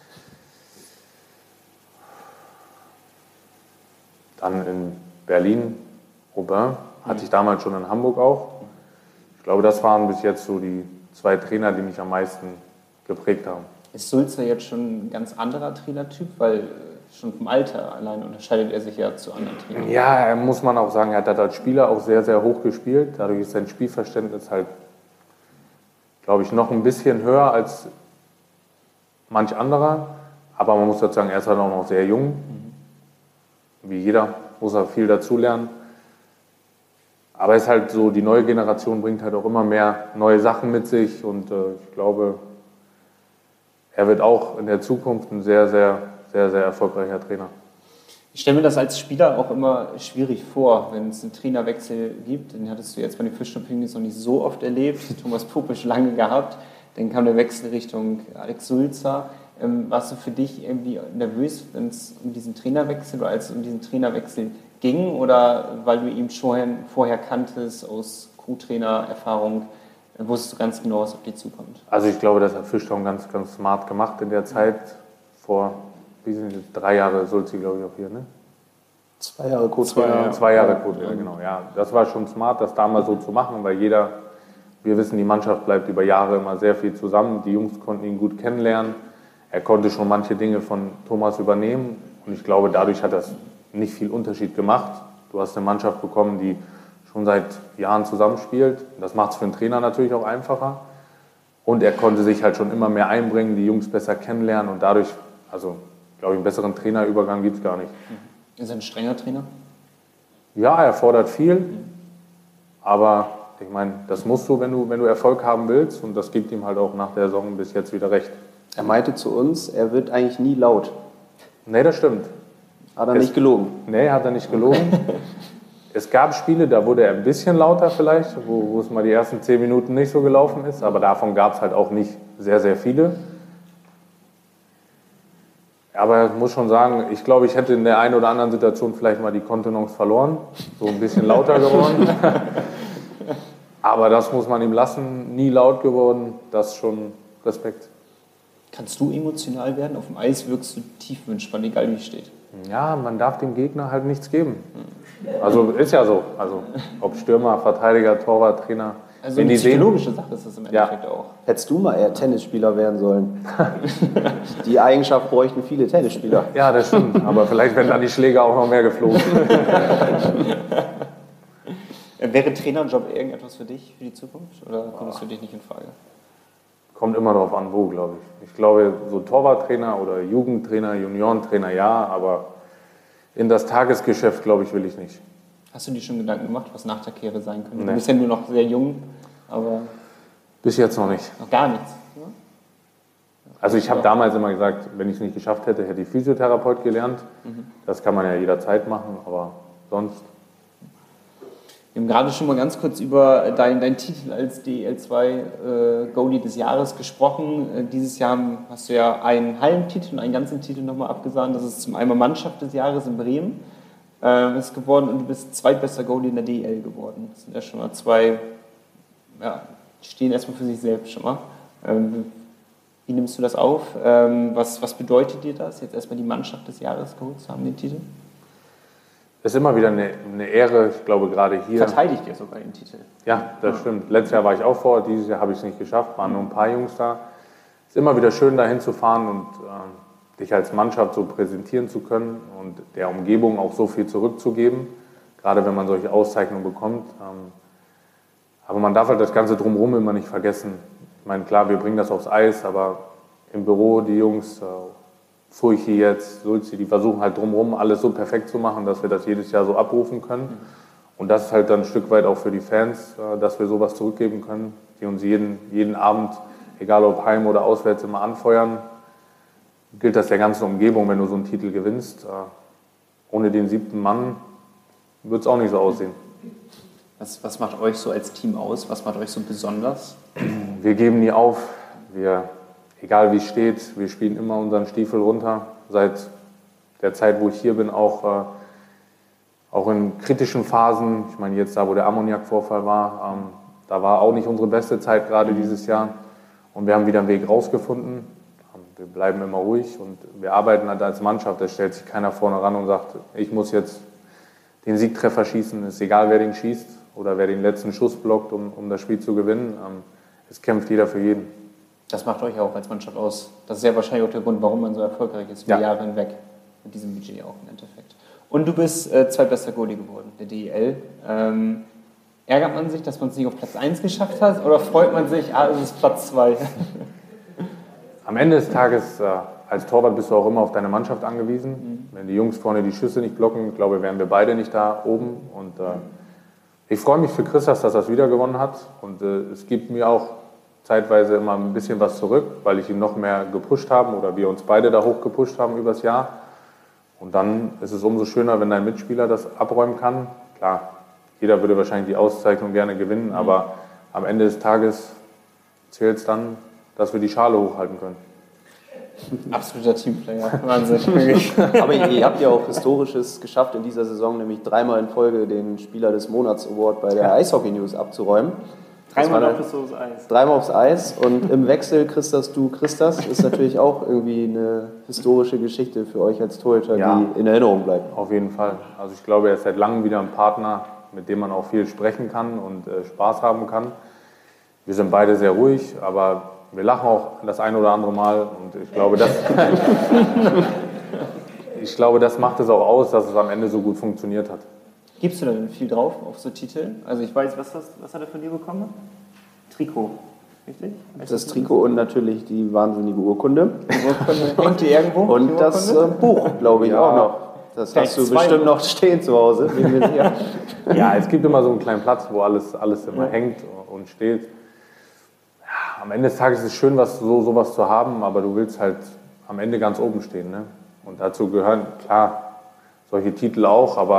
Dann in Berlin, Aubin, hatte ich damals schon in Hamburg auch. Ich glaube, das waren bis jetzt so die zwei Trainer, die mich am meisten geprägt haben. Ist Sulzer jetzt schon ein ganz anderer Trainertyp? Weil schon vom Alter allein unterscheidet er sich ja zu anderen Trainern. Ja, muss man auch sagen, er hat als Spieler auch sehr, sehr hoch gespielt. Dadurch ist sein Spielverständnis halt, glaube ich, noch ein bisschen höher als manch anderer. Aber man muss dazu sagen, er ist halt auch noch sehr jung. Wie jeder muss er viel dazulernen. Aber es ist halt so, die neue Generation bringt halt auch immer mehr neue Sachen mit sich. Und äh, ich glaube, er wird auch in der Zukunft ein sehr, sehr, sehr, sehr erfolgreicher Trainer. Ich stelle mir das als Spieler auch immer schwierig vor, wenn es einen Trainerwechsel gibt. Den hattest du jetzt bei den Fischtown Penguins noch nicht so oft erlebt. Thomas Popisch lange gehabt. Dann kam der Wechsel Richtung Alex Sulzer. Ähm, warst du für dich irgendwie nervös, wenn es um diesen Trainerwechsel oder als es um diesen Trainerwechsel ging? Oder weil du ihn schon vorher kanntest aus Co-Trainer-Erfahrung, wusstest du ganz genau, was auf dich zukommt? Also ich glaube, das hat Fischtown ganz, ganz smart gemacht in der Zeit. Vor wie sind das, drei Jahre Sulzi, glaube ich, auch hier, ne? Zwei Jahre Co-Trainer. Zwei, zwei Jahre Co-Trainer, genau. Ja, das war schon smart, das damals so zu machen, weil jeder, wir wissen, die Mannschaft bleibt über Jahre immer sehr viel zusammen. Die Jungs konnten ihn gut kennenlernen. Er konnte schon manche Dinge von Thomas übernehmen und ich glaube, dadurch hat das nicht viel Unterschied gemacht. Du hast eine Mannschaft bekommen, die schon seit Jahren zusammenspielt. Das macht es für einen Trainer natürlich auch einfacher. Und er konnte sich halt schon immer mehr einbringen, die Jungs besser kennenlernen und dadurch, also ich glaube, einen besseren Trainerübergang gibt es gar nicht. Ist er ein strenger Trainer? Ja, er fordert viel, aber ich meine, das musst du, wenn du, wenn du Erfolg haben willst und das gibt ihm halt auch nach der Saison bis jetzt wieder recht. Er meinte zu uns, er wird eigentlich nie laut. Nee, das stimmt. Hat er nicht gelogen? Nee, hat er nicht gelogen. Es gab Spiele, da wurde er ein bisschen lauter vielleicht, wo, wo es mal die ersten zehn Minuten nicht so gelaufen ist, aber davon gab es halt auch nicht sehr, sehr viele. Aber ich muss schon sagen, ich glaube, ich hätte in der einen oder anderen Situation vielleicht mal die Kontenance verloren, so ein bisschen lauter geworden. Aber das muss man ihm lassen, nie laut geworden, das ist schon Respekt. Kannst du emotional werden? Auf dem Eis wirkst du tiefenentspannt, egal wie es steht. Ja, man darf dem Gegner halt nichts geben. Also ist ja so. Also ob Stürmer, Verteidiger, Torwart, Trainer. Also wenn eine die psychologische sehen, Sache ist das im Endeffekt ja. auch. Hättest du mal eher Tennisspieler werden sollen. Die Eigenschaft bräuchten viele Tennisspieler. Ja, das stimmt. Aber vielleicht wären dann die Schläge auch noch mehr geflogen. Wäre Trainerjob irgendetwas für dich, für die Zukunft? Oder kommt es für dich nicht in Frage? Kommt immer darauf an, wo, glaube ich. Ich glaube, so Torwarttrainer oder Jugendtrainer, Juniorentrainer, ja, aber in das Tagesgeschäft, glaube ich, will ich nicht. Hast du dir schon Gedanken gemacht, was nach der Karriere sein könnte? Nee. Du bist ja nur noch sehr jung, aber... Bis jetzt noch nicht. Noch gar nichts? Ja? Also ich habe damals immer gesagt, wenn ich es nicht geschafft hätte, hätte ich Physiotherapeut gelernt. Mhm. Das kann man ja jederzeit machen, aber sonst... Wir haben gerade schon mal ganz kurz über deinen dein Titel als D E L zwei äh, Goalie des Jahres gesprochen. Äh, dieses Jahr hast du ja einen halben Titel und einen ganzen Titel nochmal abgesahnt. Das ist zum einen Mannschaft des Jahres in Bremen äh, ist geworden und du bist zweitbester Goalie in der D E L geworden. Das sind ja schon mal zwei, ja, die stehen erstmal für sich selbst schon mal. Ähm, wie nimmst du das auf? Ähm, was, was bedeutet dir das, jetzt erstmal die Mannschaft des Jahres geholt zu haben, den Titel? Das ist immer wieder eine, eine Ehre, ich glaube gerade hier. Verteidigt ihr sogar den Titel? Ja, das stimmt. Letztes Jahr war ich auch vor, dieses Jahr habe ich es nicht geschafft, waren nur ein paar Jungs da. Es ist immer wieder schön, da hinzufahren und äh, dich als Mannschaft so präsentieren zu können und der Umgebung auch so viel zurückzugeben, gerade wenn man solche Auszeichnungen bekommt. Ähm, aber man darf halt das Ganze drumherum immer nicht vergessen. Ich meine, klar, wir bringen das aufs Eis, aber im Büro, die Jungs, äh, Furchi jetzt, Sulzi, die versuchen halt drumherum alles so perfekt zu machen, dass wir das jedes Jahr so abrufen können. Und das ist halt dann ein Stück weit auch für die Fans, dass wir sowas zurückgeben können, die uns jeden, jeden Abend, egal ob heim oder auswärts, immer anfeuern. Gilt das der ganzen Umgebung, wenn du so einen Titel gewinnst. Ohne den siebten Mann wird es auch nicht so aussehen. Was, was macht euch so als Team aus? Was macht euch so besonders? Wir geben nie auf. Wir Egal wie es steht, wir spielen immer unseren Stiefel runter. Seit der Zeit, wo ich hier bin, auch, äh, auch in kritischen Phasen. Ich meine, jetzt da, wo der Ammoniakvorfall war, ähm, da war auch nicht unsere beste Zeit gerade dieses Jahr. Und wir haben wieder einen Weg rausgefunden. Wir bleiben immer ruhig und wir arbeiten halt als Mannschaft. Da stellt sich keiner vorne ran und sagt, ich muss jetzt den Siegtreffer schießen. Es ist egal, wer den schießt oder wer den letzten Schuss blockt, um, um das Spiel zu gewinnen. Ähm, es kämpft jeder für jeden. Das macht euch auch als Mannschaft aus. Das ist ja wahrscheinlich auch der Grund, warum man so erfolgreich ist, vier ja. Jahre hinweg. Mit diesem Budget auch im Endeffekt. Und du bist äh, zweitbester Goalie geworden, der D E L. Ähm, ärgert man sich, dass man es nicht auf Platz eins geschafft hat? Oder freut man sich, ah, es ist Platz zwei? Am Ende des Tages, äh, als Torwart bist du auch immer auf deine Mannschaft angewiesen. Mhm. Wenn die Jungs vorne die Schüsse nicht blocken, ich glaube, wären wir beide nicht da oben. Und äh, ich freue mich für Christas, dass er es wieder gewonnen hat. Und äh, es gibt mir auch zeitweise immer ein bisschen was zurück, weil ich ihn noch mehr gepusht habe oder wir uns beide da hoch gepusht haben übers Jahr. Und dann ist es umso schöner, wenn dein Mitspieler das abräumen kann. Klar, jeder würde wahrscheinlich die Auszeichnung gerne gewinnen, mhm. aber am Ende des Tages zählt es dann, dass wir die Schale hochhalten können. Absoluter Teamplayer, Wahnsinn. Aber ihr, ihr habt ja auch Historisches geschafft in dieser Saison, nämlich dreimal in Folge den Spieler des Monats Award bei der Eishockey News abzuräumen. Dreimal aufs Eis. Dreimal aufs Eis und im Wechsel Christas, du Christas, ist natürlich auch irgendwie eine historische Geschichte für euch als Torhüter, ja, die in Erinnerung bleibt. Auf jeden Fall. Also ich glaube, er ist seit langem wieder ein Partner, mit dem man auch viel sprechen kann und äh, Spaß haben kann. Wir sind beide sehr ruhig, aber wir lachen auch das ein oder andere Mal und ich glaube, das, ich glaube, das macht es auch aus, dass es am Ende so gut funktioniert hat. Gibst du da denn viel drauf auf so Titel? Also ich weiß, was, was, was hat er von dir bekommen? Trikot, richtig? Das, das Trikot und natürlich die wahnsinnige Urkunde. Die Urkunde hängt die irgendwo? Und das äh, Buch, glaube ich, ja, auch noch. Das hast du bestimmt noch stehen zu Hause. Ja, es gibt immer so einen kleinen Platz, wo alles, alles immer ja. hängt und steht. Ja, am Ende des Tages ist es schön, was, so sowas zu haben, aber du willst halt am Ende ganz oben stehen. Ne? Und dazu gehören, klar, solche Titel auch, aber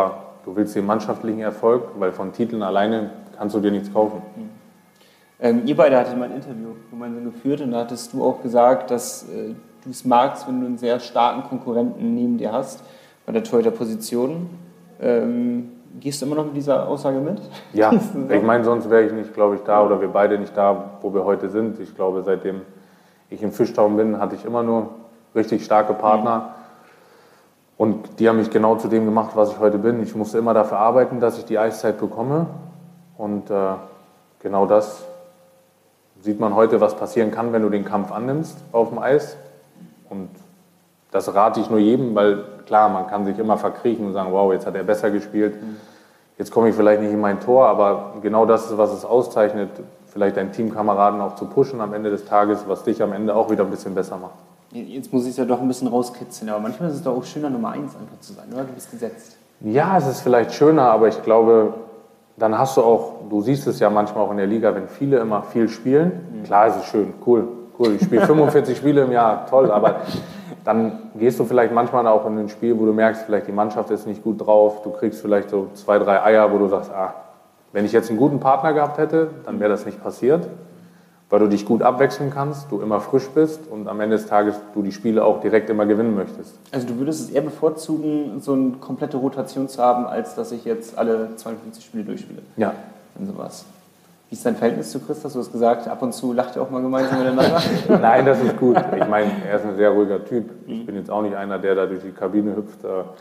du willst den mannschaftlichen Erfolg, weil von Titeln alleine kannst du dir nichts kaufen. Ähm, ihr beide hattet mal ein Interview gemeinsam geführt und da hattest du auch gesagt, dass äh, du es magst, wenn du einen sehr starken Konkurrenten neben dir hast bei der Torhüter-Position. Ähm, gehst du immer noch mit dieser Aussage mit? Ja, ich meine, sonst wäre ich nicht, glaube ich, da oder wir beide nicht da, wo wir heute sind. Ich glaube, seitdem ich im Fischtown bin, hatte ich immer nur richtig starke Partner. Mhm. Und die haben mich genau zu dem gemacht, was ich heute bin. Ich musste immer dafür arbeiten, dass ich die Eiszeit bekomme. Und äh, genau das sieht man heute, was passieren kann, wenn du den Kampf annimmst auf dem Eis. Und das rate ich nur jedem, weil klar, man kann sich immer verkriechen und sagen, wow, jetzt hat er besser gespielt. Jetzt komme ich vielleicht nicht in mein Tor, aber genau das ist, was es auszeichnet, vielleicht deinen Teamkameraden auch zu pushen am Ende des Tages, was dich am Ende auch wieder ein bisschen besser macht. Jetzt muss ich es ja doch ein bisschen rauskitzeln, aber manchmal ist es doch auch schöner, Nummer eins einfach zu sein, oder? Du bist gesetzt. Ja, es ist vielleicht schöner, aber ich glaube, dann hast du auch, du siehst es ja manchmal auch in der Liga, wenn viele immer viel spielen, mhm. klar, es ist schön, cool, cool, ich spiele fünfundvierzig Spiele im Jahr, toll, aber dann gehst du vielleicht manchmal auch in ein Spiel, wo du merkst, vielleicht die Mannschaft ist nicht gut drauf, du kriegst vielleicht so zwei, drei Eier, wo du sagst, ah, wenn ich jetzt einen guten Partner gehabt hätte, dann wäre das nicht passiert, weil du dich gut abwechseln kannst, du immer frisch bist und am Ende des Tages du die Spiele auch direkt immer gewinnen möchtest. Also du würdest es eher bevorzugen, so eine komplette Rotation zu haben, als dass ich jetzt alle zweiundfünfzig Spiele durchspiele? Ja. Und sowas. Wie ist dein Verhältnis zu Christus? Du hast gesagt, ab und zu lacht ihr auch mal gemeinsam miteinander. Nein, das ist gut. Ich meine, er ist ein sehr ruhiger Typ. Ich bin jetzt auch nicht einer, der da durch die Kabine hüpft.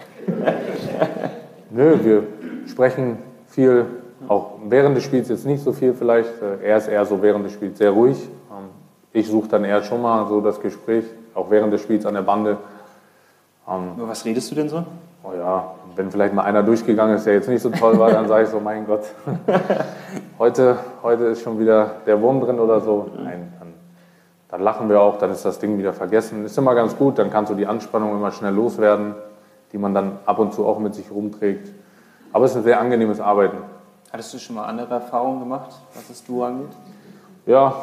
Nö, wir sprechen viel, auch während des Spiels jetzt nicht so viel vielleicht. Er ist eher so während des Spiels sehr ruhig. Ich suche dann eher schon mal so das Gespräch, auch während des Spiels an der Bande. Über was redest du denn so? Oh ja, wenn vielleicht mal einer durchgegangen ist, der jetzt nicht so toll war, dann sage ich so, mein Gott, heute, heute ist schon wieder der Wurm drin oder so. Nein, dann, dann lachen wir auch, dann ist das Ding wieder vergessen. Ist immer ganz gut, dann kannst du die Anspannung immer schnell loswerden, die man dann ab und zu auch mit sich rumträgt. Aber es ist ein sehr angenehmes Arbeiten. Hattest du schon mal andere Erfahrungen gemacht, was das Duo angeht? Ja.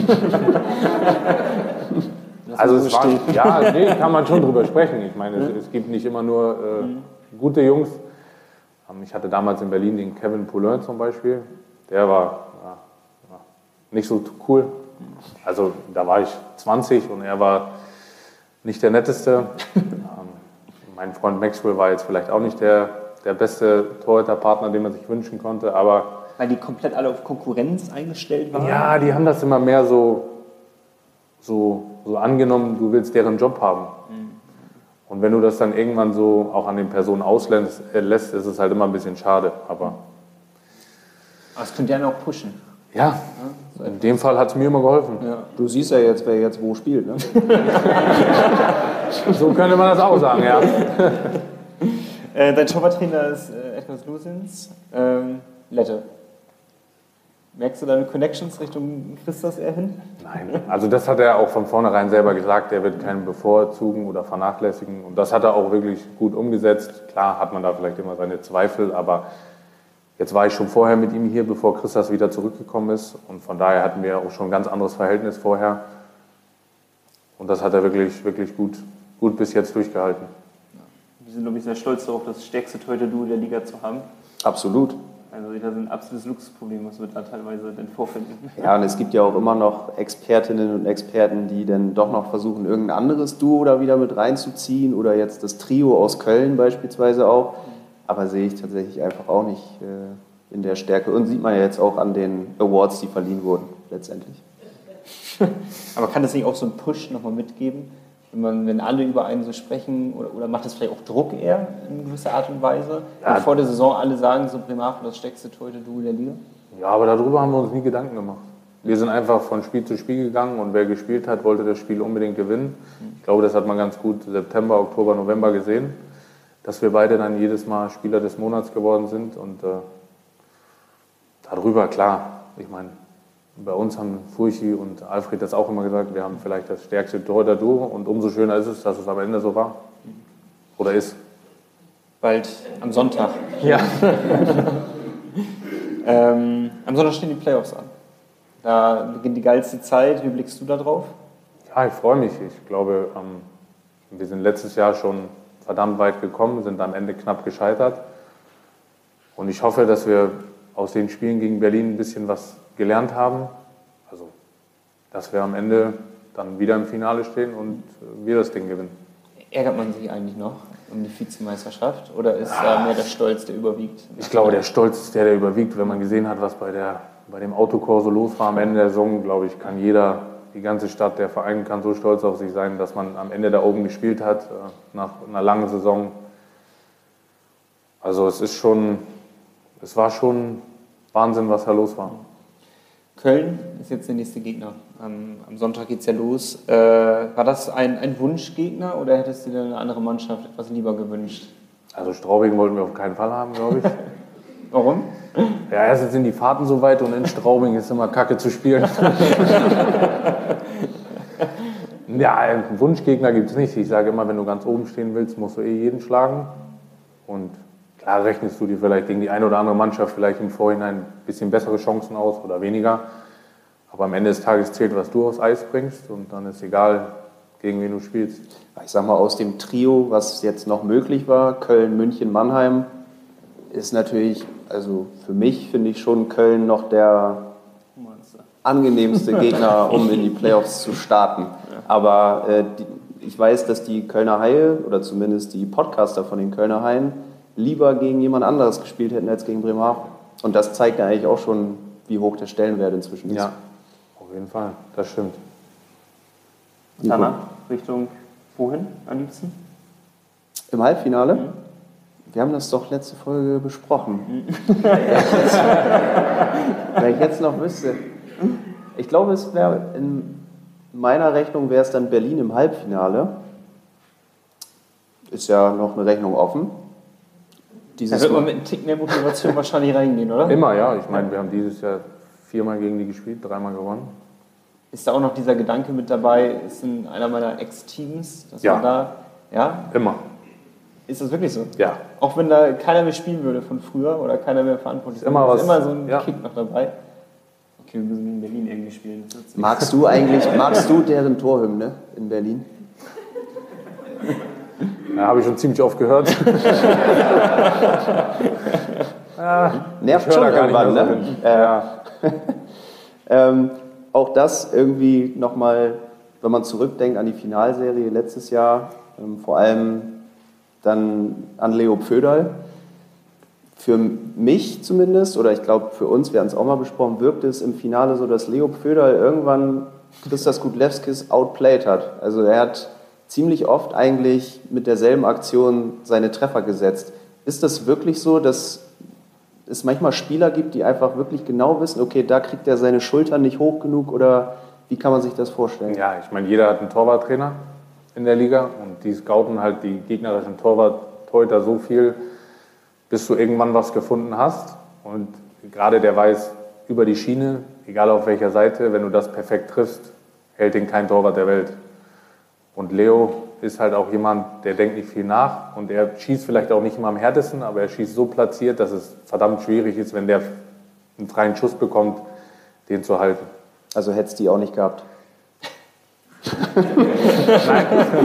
Also es war, ja, nee, kann man schon drüber sprechen. Ich meine, es, es gibt nicht immer nur äh, mhm. gute Jungs. Ich hatte damals in Berlin den Kevin Poulin zum Beispiel. Der war ja, ja, nicht so cool. Also da war ich zwanzig und er war nicht der Netteste. ähm, mein Freund Maxwell war jetzt vielleicht auch nicht der, der beste Torhüterpartner, den man sich wünschen konnte. Aber weil die komplett alle auf Konkurrenz eingestellt waren? Ja, die haben das immer mehr so... So, so angenommen, du willst deren Job haben. Mhm. Und wenn du das dann irgendwann so auch an den Personen auslässt, äh, lässt, ist es halt immer ein bisschen schade. Aber es könnte ja noch pushen. Ja, ja, in dem Fall hat es mir immer geholfen. Ja. Du siehst ja jetzt, wer jetzt wo spielt, ne? So könnte man das auch sagen, ja. äh, dein Torwarttrainer ist äh, Edgar Lusins. Ähm, Lette. Merkst du deine Connections Richtung Christus eher hin? Nein, also das hat er auch von vornherein selber gesagt, er wird keinen bevorzugen oder vernachlässigen und das hat er auch wirklich gut umgesetzt. Klar hat man da vielleicht immer seine Zweifel, aber jetzt war ich schon vorher mit ihm hier, bevor Christus wieder zurückgekommen ist und von daher hatten wir auch schon ein ganz anderes Verhältnis vorher und das hat er wirklich, wirklich gut, gut bis jetzt durchgehalten. Wir sind, glaube ich, sehr stolz darauf, das stärkste Torhüter-Duo der Liga zu haben. Absolut. Also das ist ein absolutes Luxusproblem, was wir da teilweise dann vorfinden. Ja, und es gibt ja auch immer noch Expertinnen und Experten, die dann doch noch versuchen, irgendein anderes Duo da wieder mit reinzuziehen oder jetzt das Trio aus Köln beispielsweise auch. Aber sehe ich tatsächlich einfach auch nicht äh, in der Stärke. Und sieht man ja jetzt auch an den Awards, die verliehen wurden, letztendlich. Aber kann das nicht auch so einen Push nochmal mitgeben? Wenn, man, wenn alle über einen so sprechen, oder, oder macht das vielleicht auch Druck eher in gewisser Art und Weise? Ja. Wenn vor der Saison alle sagen, so Bremerhaven, das stärkste Torhüter-Duo der Liga? Ja, aber darüber haben wir uns nie Gedanken gemacht. Wir sind einfach von Spiel zu Spiel gegangen und wer gespielt hat, wollte das Spiel unbedingt gewinnen. Ich glaube, das hat man ganz gut September, Oktober, November gesehen, dass wir beide dann jedes Mal Spieler des Monats geworden sind und äh, darüber, klar, ich meine, bei uns haben Furchi und Alfred das auch immer gesagt, wir haben vielleicht das stärkste Torhüter-Duo und umso schöner ist es, dass es am Ende so war. Oder ist. Bald am Sonntag. Ja. ähm, am Sonntag stehen die Playoffs an. Da beginnt die geilste Zeit. Wie blickst du da drauf? Ja, ich freue mich. Ich glaube, ähm, wir sind letztes Jahr schon verdammt weit gekommen, sind am Ende knapp gescheitert. Und ich hoffe, dass wir aus den Spielen gegen Berlin ein bisschen was gelernt haben. Also, dass wir am Ende dann wieder im Finale stehen und wir das Ding gewinnen. Ärgert man sich eigentlich noch um die Vizemeisterschaft oder ist da mehr der Stolz, der überwiegt? Ich glaube, der Stolz ist der, der überwiegt. Wenn man gesehen hat, was bei, der, bei dem Autokorso los war am Ende der Saison, glaube ich, kann jeder, die ganze Stadt, der Verein kann so stolz auf sich sein, dass man am Ende da oben gespielt hat, nach einer langen Saison. Also es ist schon, es war schon Wahnsinn, was da los war. Köln ist jetzt der nächste Gegner. Am, am Sonntag geht es ja los. Äh, war das ein, ein Wunschgegner oder hättest du dir eine andere Mannschaft etwas lieber gewünscht? Also Straubing wollten wir auf keinen Fall haben, glaube ich. Warum? Ja, erstens sind die Fahrten so weit und in Straubing ist immer kacke zu spielen. Ja, einen Wunschgegner gibt es nicht. Ich sage immer, wenn du ganz oben stehen willst, musst du eh jeden schlagen. Und klar rechnest du dir vielleicht gegen die eine oder andere Mannschaft vielleicht im Vorhinein ein bisschen bessere Chancen aus oder weniger. Aber am Ende des Tages zählt, was du aufs Eis bringst und dann ist egal, gegen wen du spielst. Ich sag mal, aus dem Trio, was jetzt noch möglich war, Köln, München, Mannheim, ist natürlich, also für mich finde ich schon Köln noch der angenehmste Gegner, um in die Playoffs zu starten. Aber äh, die, ich weiß, dass die Kölner Haie oder zumindest die Podcaster von den Kölner Haien lieber gegen jemand anderes gespielt hätten als gegen Bremerhaven. Und das zeigt ja eigentlich auch schon, wie hoch der Stellenwert inzwischen ist. Ja, auf jeden Fall, das stimmt. Danach Richtung wohin am liebsten? Im Halbfinale? Mhm. Wir haben das doch letzte Folge besprochen. Mhm. Wenn ich jetzt noch wüsste. Ich glaube, es wäre in meiner Rechnung wäre es dann Berlin im Halbfinale. Ist ja noch eine Rechnung offen. Da wird man mit einem Tick mehr Motivation wahrscheinlich reingehen, oder? Immer, ja. Ich meine, wir haben dieses Jahr viermal gegen die gespielt, dreimal gewonnen. Ist da auch noch dieser Gedanke mit dabei, ist in einer meiner Ex-Teams, dass ja. man da, ja? Immer. Ist das wirklich so? Ja. Auch wenn da keiner mehr spielen würde von früher oder keiner mehr verantwortlich ist, immer, ist immer so ein ja. Kick noch dabei. Okay, wir müssen in Berlin irgendwie spielen. Magst du eigentlich, magst du deren Torhymne in Berlin? Ja, habe ich schon ziemlich oft gehört. ja, nervt schon irgendwann, ne? So ja. ähm, auch das irgendwie nochmal, wenn man zurückdenkt an die Finalserie letztes Jahr, ähm, vor allem dann an Leo Pföderl. Für mich zumindest, oder ich glaube für uns, wir hatten es auch mal besprochen, wirkte es im Finale so, dass Leo Pföderl irgendwann Christas Gudlewskis outplayed hat. Also er hat ziemlich oft eigentlich mit derselben Aktion seine Treffer gesetzt. Ist das wirklich so, dass es manchmal Spieler gibt, die einfach wirklich genau wissen, okay, da kriegt er seine Schultern nicht hoch genug, oder wie kann man sich das vorstellen? Ja, ich meine, jeder hat einen Torwarttrainer in der Liga und die scouten halt die gegnerischen Torwart-Torhüter so viel, bis du irgendwann was gefunden hast. Und gerade der weiß über die Schiene, egal auf welcher Seite, wenn du das perfekt triffst, hält den kein Torwart der Welt. Und Leo ist halt auch jemand, der denkt nicht viel nach und er schießt vielleicht auch nicht immer am härtesten, aber er schießt so platziert, dass es verdammt schwierig ist, wenn der einen freien Schuss bekommt, den zu halten. Also hättest du die auch nicht gehabt? Nein.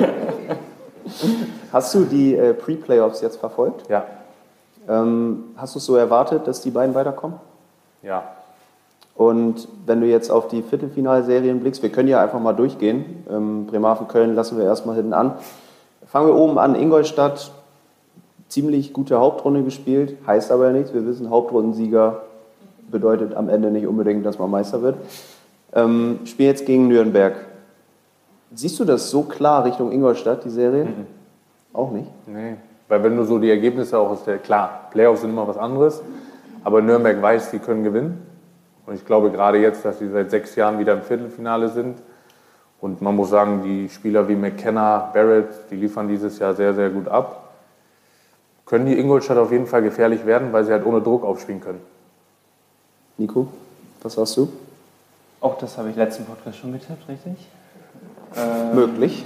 Hast du die äh, Pre-Playoffs jetzt verfolgt? Ja. Ähm, hast du es so erwartet, dass die beiden weiterkommen? Ja. Und wenn du jetzt auf die Viertelfinalserien blickst, wir können ja einfach mal durchgehen. Ähm, Bremerhaven, Köln lassen wir erstmal hinten an. Fangen wir oben an. Ingolstadt, ziemlich gute Hauptrunde gespielt, heißt aber ja nichts. Wir wissen, Hauptrundensieger bedeutet am Ende nicht unbedingt, dass man Meister wird. Ähm, spielen jetzt gegen Nürnberg. Siehst du das so klar Richtung Ingolstadt, die Serie? Mhm. Auch nicht? Nee, weil wenn du so die Ergebnisse auch aus der, klar, Playoffs sind immer was anderes, aber Nürnberg weiß, die können gewinnen. Und ich glaube gerade jetzt, dass sie seit sechs Jahren wieder im Viertelfinale sind. Und man muss sagen, die Spieler wie McKenna, Barrett, die liefern dieses Jahr sehr, sehr gut ab. Können die Ingolstadt auf jeden Fall gefährlich werden, weil sie halt ohne Druck aufspielen können. Nico, was sagst du? Auch das habe ich letzten Podcast schon getippt, richtig? Ähm, Möglich.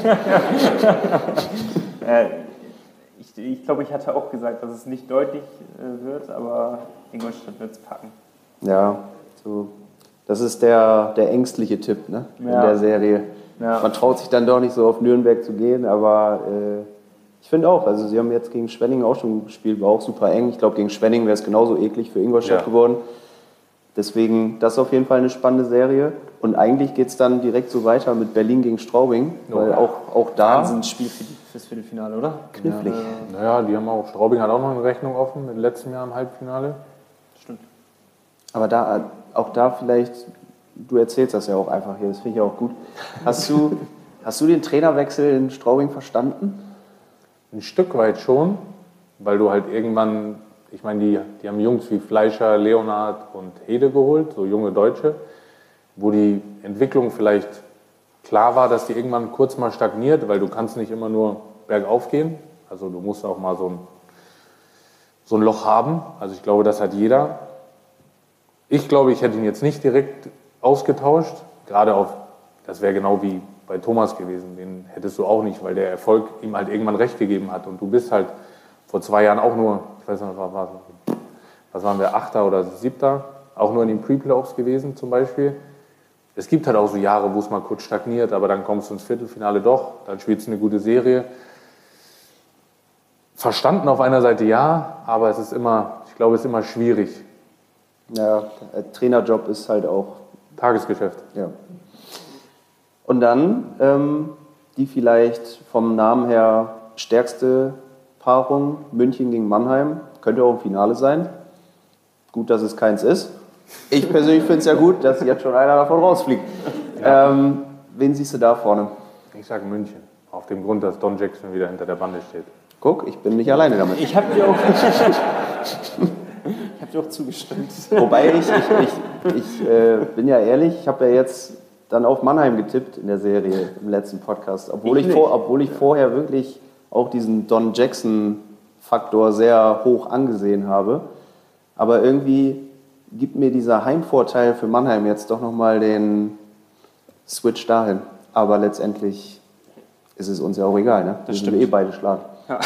äh, ich, ich glaube, ich hatte auch gesagt, dass es nicht deutlich äh, wird, aber Ingolstadt wird es packen. Ja, so, das ist der, der ängstliche Tipp, ne, ja. in der Serie. Ja. Man traut sich dann doch nicht so auf Nürnberg zu gehen, aber äh, Ich finde auch, also sie haben jetzt gegen Schwenningen auch schon gespielt, war auch super eng. Ich glaube, gegen Schwenningen wäre es genauso eklig für Ingolstadt Ja. geworden. Deswegen, das ist auf jeden Fall eine spannende Serie. Und eigentlich geht es dann direkt so weiter mit Berlin gegen Straubing, weil Ja. auch, auch da... Wahnsinnsspiel für die, fürs Viertelfinale, oder? Knifflig. Ja, Naja, die haben auch, Straubing hat auch noch eine Rechnung offen mit letztem Jahr im Halbfinale. stimmt. Aber da, auch da vielleicht, du erzählst das ja auch einfach hier, das finde ich auch gut. Hast du, hast du den Trainerwechsel in Straubing verstanden? Ein Stück weit schon, weil du halt irgendwann, ich meine, die, die haben Jungs wie Fleischer, Leonhard und Hede geholt, so junge Deutsche, wo die Entwicklung vielleicht klar war, dass die irgendwann kurz mal stagniert, weil du kannst nicht immer nur bergauf gehen, also du musst auch mal so ein, so ein Loch haben, also ich glaube, das hat jeder. Ich glaube, ich hätte ihn jetzt nicht direkt ausgetauscht, gerade auf, das wäre genau wie bei Thomas gewesen, den hättest du auch nicht, weil der Erfolg ihm halt irgendwann recht gegeben hat und du bist halt vor zwei Jahren auch nur, ich weiß nicht, was, war, was waren wir, Achter oder Siebter, auch nur in den Pre-Playoffs gewesen zum Beispiel. Es gibt halt auch so Jahre, wo es mal kurz stagniert, aber dann kommst du ins Viertelfinale doch, dann spielst du eine gute Serie. Verstanden auf einer Seite ja, aber es ist immer, ich glaube, es ist immer schwierig. Ja, der Trainerjob ist halt auch... Tagesgeschäft. Ja. Und dann ähm, die vielleicht vom Namen her stärkste Paarung, München gegen Mannheim, könnte auch im Finale sein. Gut, dass es keins ist. Ich persönlich finde es ja gut, dass jetzt schon einer davon rausfliegt. Ja. Ähm, wen siehst du da vorne? Ich sage München, auf dem Grund, dass Don Jackson wieder hinter der Bande steht. Guck, ich bin nicht alleine damit. Ich habe dir auch... Ich habe dir auch zugestimmt. Wobei ich, ich, ich, ich äh, bin ja ehrlich, ich habe ja jetzt dann auf Mannheim getippt in der Serie im letzten Podcast. Obwohl ich, ich, vor, obwohl ich vorher wirklich auch diesen Don Jackson-Faktor sehr hoch angesehen habe. Aber irgendwie gibt mir dieser Heimvorteil für Mannheim jetzt doch nochmal den Switch dahin. Aber letztendlich ist es uns ja auch egal, ne? Das stimmt. Wir eh beide schlagen. Ja.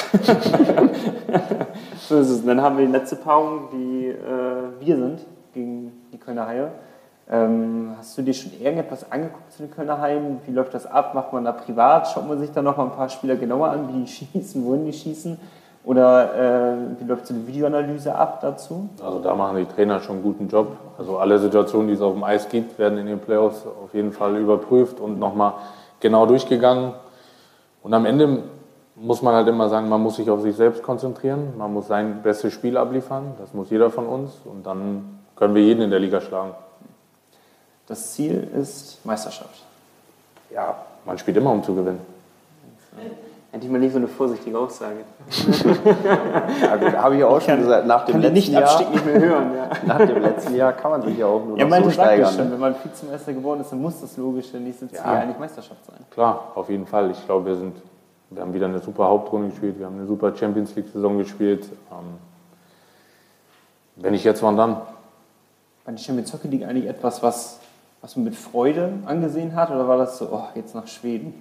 So ist es. Und dann haben wir die letzte Paarung, die äh, wir sind, gegen die Kölner Haie. Ähm, hast du dir schon irgendetwas angeguckt zu den Kölner Haien? Wie läuft das ab? Macht man da privat? Schaut man sich da noch mal ein paar Spieler genauer an, wie die schießen, wohin die schießen? Oder äh, wie läuft so eine Videoanalyse ab dazu? Also da machen die Trainer schon einen guten Job. Also alle Situationen, die es auf dem Eis gibt, werden in den Playoffs auf jeden Fall überprüft und nochmal genau durchgegangen. Und am Ende muss man halt immer sagen, man muss sich auf sich selbst konzentrieren, man muss sein bestes Spiel abliefern, das muss jeder von uns und dann können wir jeden in der Liga schlagen. Das Ziel ist Meisterschaft. Ja, man spielt immer, um zu gewinnen. Endlich mal nicht so eine vorsichtige Aussage. Ja, gut, habe ich auch schon kann, gesagt. Nach dem kann letzten nicht Jahr, Abstieg nicht mehr hören. Ja. Nach dem letzten Jahr kann man sich ja auch nur ja, noch so steigern. Schon, ne? Wenn man Vizemeister geworden ist, dann muss das logische nächste Ziel ja, eigentlich Meisterschaft sein. Klar, auf jeden Fall. Ich glaube, wir sind, wir haben wieder eine super Hauptrunde gespielt, wir haben eine super Champions League-Saison gespielt. Ähm, wenn nicht jetzt, wann dann? War die Champions Hockey League eigentlich etwas, was, was man mit Freude angesehen hat? Oder war das so, oh, jetzt nach Schweden?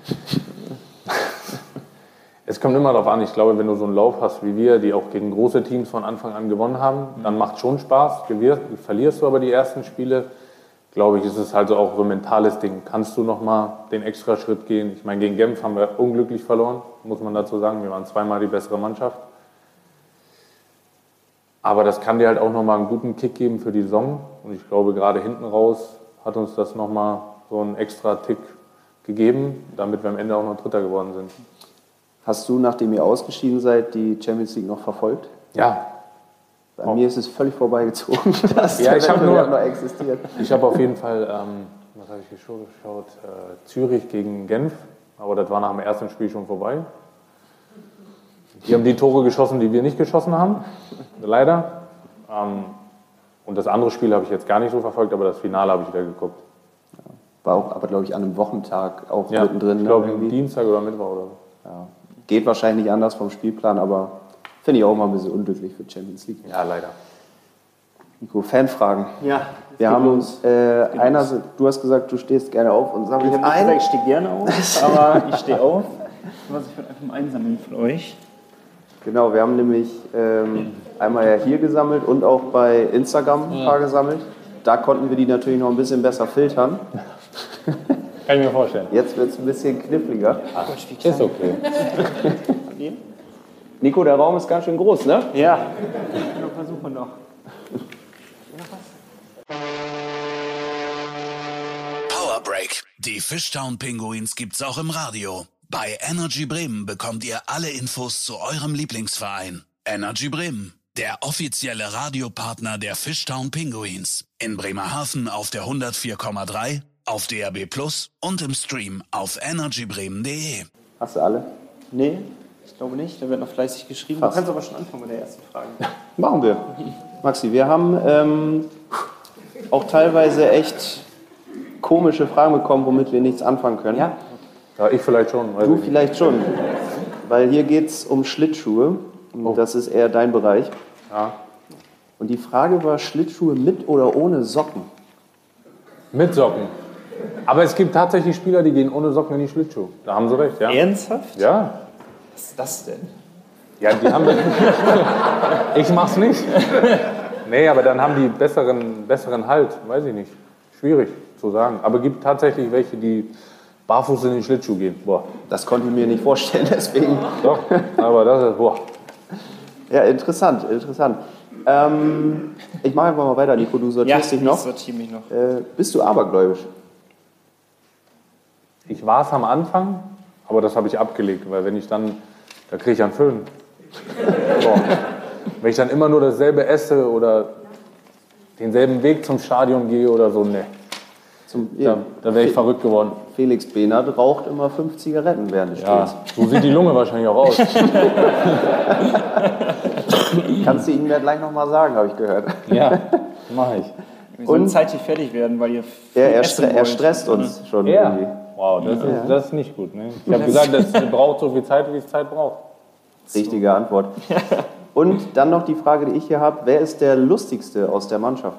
Es kommt immer darauf an. Ich glaube, wenn du so einen Lauf hast wie wir, die auch gegen große Teams von Anfang an gewonnen haben, dann macht es schon Spaß. Verlierst du aber die ersten Spiele, glaube ich, ist es halt so auch so ein mentales Ding. Kannst du nochmal den extra Schritt gehen? Ich meine, gegen Genf haben wir unglücklich verloren, muss man dazu sagen. Wir waren zweimal die bessere Mannschaft. Aber das kann dir halt auch nochmal einen guten Kick geben für die Saison. Und ich glaube, gerade hinten raus hat uns das nochmal so einen extra Tick gegeben, damit wir am Ende auch noch Dritter geworden sind. Hast du, nachdem ihr ausgeschieden seid, die Champions League noch verfolgt? Ja. Bei oh. mir ist es völlig vorbeigezogen, dass ja, ich habe nur noch existiert. Ich habe auf jeden Fall, ähm, was habe ich geschaut, äh, Zürich gegen Genf, aber das war nach dem ersten Spiel schon vorbei. Die haben die Tore geschossen, die wir nicht geschossen haben, leider. Ähm, und das andere Spiel habe ich jetzt gar nicht so verfolgt, aber das Finale habe ich wieder geguckt. Ja. War auch, aber glaube ich, an einem Wochentag auch ja, mittendrin. Ich glaube, ne, Dienstag oder Mittwoch oder so. Ja. Geht wahrscheinlich nicht anders vom Spielplan, aber finde ich auch mal ein bisschen unglücklich für Champions League. Ja, leider. Nico, Fanfragen. Ja, wir haben uns, äh, einer, du hast gesagt, du stehst gerne auf und sammelst ich ein. Gesagt, ich stehe gerne auf, aber ich stehe auf. Was ich würde einfach mal einsammeln für euch. Genau, wir haben nämlich ähm, einmal ja hier gesammelt und auch bei Instagram ein paar gesammelt. Da konnten wir die natürlich noch ein bisschen besser filtern. Kann ich mir vorstellen. Jetzt wird es ein bisschen kniffliger. Ach, ist okay. mitnehmen? Nico, der Raum ist ganz schön groß, ne? Ja. Wir versuchen noch. Power Break. Die Fishtown Pinguins gibt's auch im Radio. Bei Energy Bremen bekommt ihr alle Infos zu eurem Lieblingsverein. Energy Bremen, der offizielle Radiopartner der Fishtown Pinguins. In Bremerhaven auf der hundertvier Komma drei, auf D A B Plus und im Stream auf energy bremen punkt de. Hast du alle? Nee, ich glaube nicht. Da wird noch fleißig geschrieben. Fast. Du kannst aber schon anfangen mit der ersten Frage. Machen wir. Maxi, wir haben ähm, auch teilweise echt komische Fragen bekommen, womit wir nichts anfangen können. Ja? Ja, ich vielleicht schon. Weiß Du ich nicht. vielleicht schon. Weil hier geht es um Schlittschuhe. Und Oh. das ist eher dein Bereich. Ja. Und die Frage war, Schlittschuhe mit oder ohne Socken? Mit Socken. Aber es gibt tatsächlich Spieler, die gehen ohne Socken in die Schlittschuhe. Da haben sie recht, ja? Ernsthaft? Ja. Was ist das denn? Ja, die haben. Ich mach's nicht. Nee, aber dann haben die besseren, besseren Halt. Weiß ich nicht. Schwierig zu sagen. Aber es gibt tatsächlich welche, die barfuß in den Schlittschuh gehen. Boah. Das konnte ich mir nicht vorstellen, deswegen. Doch, aber das ist. Boah. Ja, interessant, interessant. Ähm, ich mache einfach mal weiter, Nico, du sortierst dich noch. ich sortiere mich noch. Äh, bist du abergläubisch? Ich war es am Anfang, aber das habe ich abgelegt, weil wenn ich dann, da kriege ich einen Föhn. Boah. Wenn ich dann immer nur dasselbe esse oder denselben Weg zum Stadion gehe oder so, ne, Zum, da, da wäre ich verrückt geworden. Felix Behnert raucht immer fünf Zigaretten während des Ja, Spiels. so sieht die Lunge wahrscheinlich auch aus. Kannst du ihm ja gleich nochmal sagen, habe ich gehört. Ja, mache ich. Wir sollen Und- zeitig fertig werden, weil ihr viel Er, er, essen stre er wollt. stresst uns schon Ja. irgendwie. Wow, das ist, das ist nicht gut. Ne? Ich habe gesagt, das braucht so viel Zeit, wie es Zeit braucht. Richtige Antwort. Und dann noch die Frage, die ich hier habe. Wer ist der Lustigste aus der Mannschaft?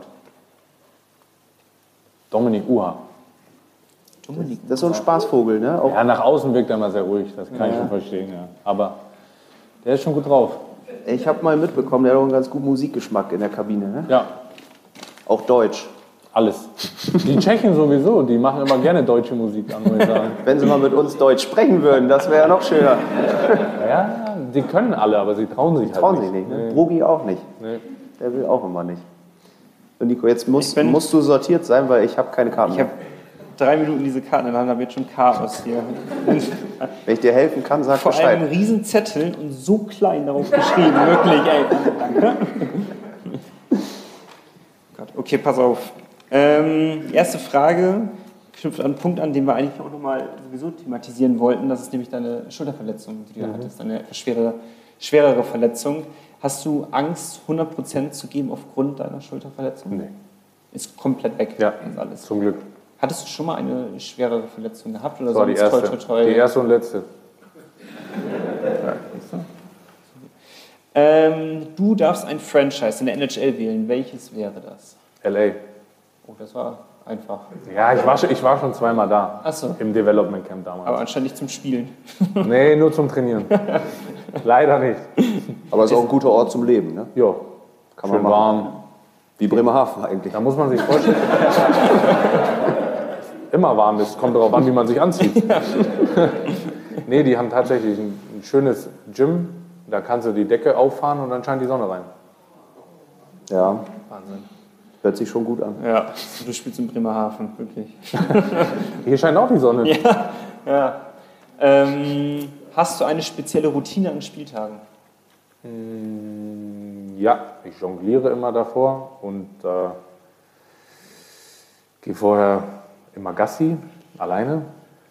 Dominik Uha. Dominik. Das ist so ein Spaßvogel, ne? Auch Ja, nach außen wirkt er immer sehr ruhig, das kann ich schon verstehen. Ja. Aber der ist schon gut drauf. ich habe mal mitbekommen, der hat auch einen ganz guten Musikgeschmack in der Kabine. Ne? Ja, Auch Deutsch. alles. Die Tschechen sowieso, die machen immer gerne deutsche Musik an, muss ich sagen. Wenn sie mal mit uns Deutsch sprechen würden, das wäre ja noch schöner. Ja, die können alle, aber sie trauen sich Trauen halt sie nicht. Ne? Nee. Brogi auch nicht. Nee. Der will auch immer nicht. Und Nico, jetzt Ich musst, bin- musst du sortiert sein, weil ich habe keine Karten Ich mehr. habe drei Minuten diese Karten in der Hand, da wird schon Chaos hier. Und Wenn ich dir helfen kann, sag vor allem Bescheid. riesen Zetteln und so klein darauf geschrieben. Wirklich, ey. Danke. Gott, okay, pass auf. Ähm, erste Frage knüpft an einen Punkt an, den wir eigentlich auch nochmal sowieso thematisieren wollten. Das ist nämlich deine Schulterverletzung, die du Mhm. hattest, eine schwere, schwerere Verletzung. Hast du Angst, hundert Prozent zu geben aufgrund deiner Schulterverletzung? Nee. Ist komplett weg, Ja, das alles. zum Glück. Hattest du schon mal eine schwerere Verletzung gehabt? Oder Das war die sonst erste. toi, toi, toi? Die erste und letzte. Ähm, du darfst ein Franchise in der N H L wählen. Welches wäre das? L A. Oh, das war einfach. Ja, ich war schon, ich war schon zweimal da. Ach so. Im Development Camp damals. Aber anscheinend nicht zum Spielen. Nee, nur zum Trainieren. Leider nicht. Aber es ist auch ein guter Ort zum Leben, ne? Jo, Kann man schön machen. warm. Wie Bremerhaven eigentlich. Da muss man sich vorstellen. Immer warm ist. Kommt darauf an, wie man sich anzieht. Nee, die haben tatsächlich ein, ein schönes Gym. Da kannst du die Decke auffahren und dann scheint die Sonne rein. Ja, Wahnsinn. hört sich schon gut an. Ja, du spielst in Bremerhaven, wirklich. Hier scheint auch die Sonne. Ja. ja. Ähm, hast du eine spezielle Routine an Spieltagen? Ja, ich jongliere immer davor und äh, gehe vorher immer Gassi, alleine.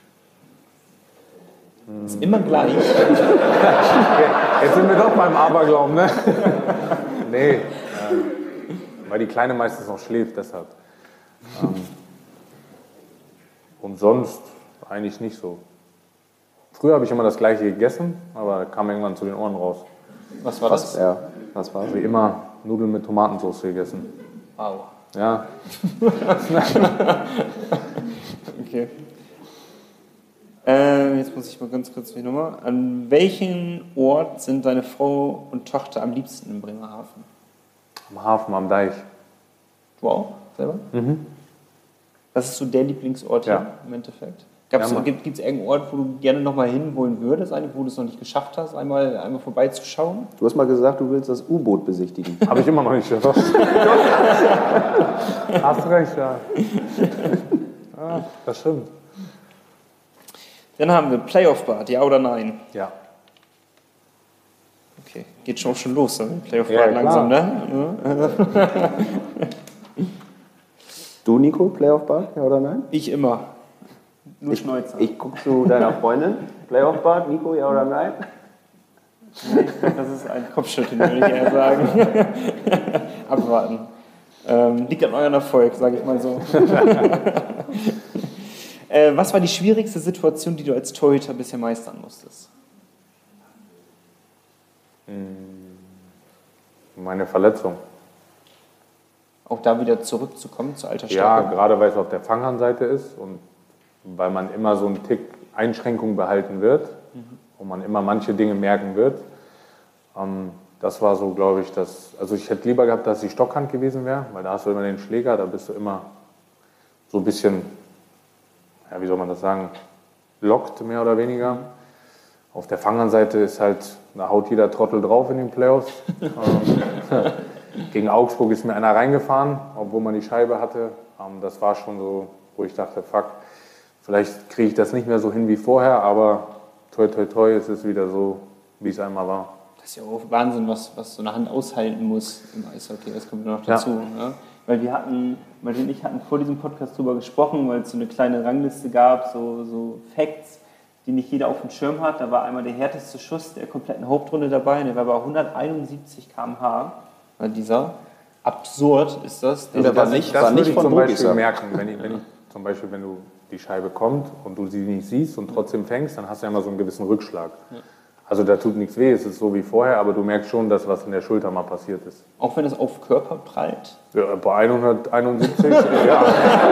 Ist immer gleich. Jetzt sind wir doch beim Aberglauben, ne? Nee, äh, weil die Kleine meistens noch schläft, deshalb. Ähm, und sonst eigentlich nicht so. Früher habe ich immer das Gleiche gegessen, aber kam irgendwann zu den Ohren raus. Was war das? Ja, was war's? Wie immer Nudeln mit Tomatensauce gegessen. Wow. Ja, Okay. Äh, jetzt muss ich mal ganz kurz die Nummer. An welchem Ort sind deine Frau und Tochter am liebsten in Bremerhaven? am Hafen, am Deich. Du auch selber? Mhm. Das ist so der Lieblingsort hier Ja. im Endeffekt. Gab's, Ja, gibt es irgendeinen Ort, wo du gerne nochmal hinwollen würdest, eigentlich, wo du es noch nicht geschafft hast, einmal, einmal vorbeizuschauen? Du hast mal gesagt, du willst das U-Boot besichtigen. Habe ich immer noch nicht geschafft. Hast recht, ja. Ja, das stimmt. Dann haben wir Playoff-Bad, ja oder nein? Ja. Okay, geht schon auch schon los, dann Playoff-Bad Ja, langsam, klar. ne? Du, Nico, Playoff-Bad, ja oder nein? Ich immer. Nur Ich, Schnäuzer. ich gucke zu deiner Freundin. Playoff-Bad, Nico, ja oder nein? Nee, ich glaub, das ist ein Kopfschütteln, würde ich eher sagen. Abwarten. Ähm, liegt an euren Erfolg, sage ich mal so. äh, was war die schwierigste Situation, die du als Torhüter bisher meistern musstest? Meine Verletzung. Auch da wieder zurückzukommen zu alter Ja, Stärke? gerade weil es auf der Fanghandseite ist und weil man immer so einen Tick Einschränkung behalten wird und man immer manche Dinge merken wird. Ähm, das war so, glaube ich, das. Also ich hätte lieber gehabt, dass die Stockhand gewesen wäre, weil da hast du immer den Schläger, da bist du immer so ein bisschen, ja, wie soll man das sagen, lockt mehr oder weniger. Auf der Fanghandseite ist halt, da haut jeder Trottel drauf in den Playoffs. ähm, gegen Augsburg ist mir einer reingefahren, obwohl man die Scheibe hatte. Ähm, das war schon so, wo ich dachte, fuck, vielleicht kriege ich das nicht mehr so hin wie vorher, aber toi toi toi, es ist wieder so, wie es einmal war. Das ist ja auch Wahnsinn, was, was so eine Hand aushalten muss im Eishockey. Das kommt noch Ja. dazu. Ne? Weil wir hatten, Martin und ich hatten vor diesem Podcast drüber gesprochen, weil es so eine kleine Rangliste gab, so, so Facts, die nicht jeder auf dem Schirm hat. Da war einmal der härteste Schuss der kompletten Hauptrunde dabei. Der war bei hunderteinundsiebzig Kilometer pro Stunde. Weil dieser absurd ist das. Der war nicht, das war würde nicht ich von zum Beispiel Bogisa. merken, wenn ich, wenn ich zum Beispiel, wenn du die Scheibe kommt und du sie nicht siehst und trotzdem fängst, dann hast du ja immer so einen gewissen Rückschlag. Also da tut nichts weh, es ist so wie vorher, aber du merkst schon, dass was in der Schulter mal passiert ist. Auch wenn es auf Körper prallt. Ja, bei hunderteinundsiebzig, ja.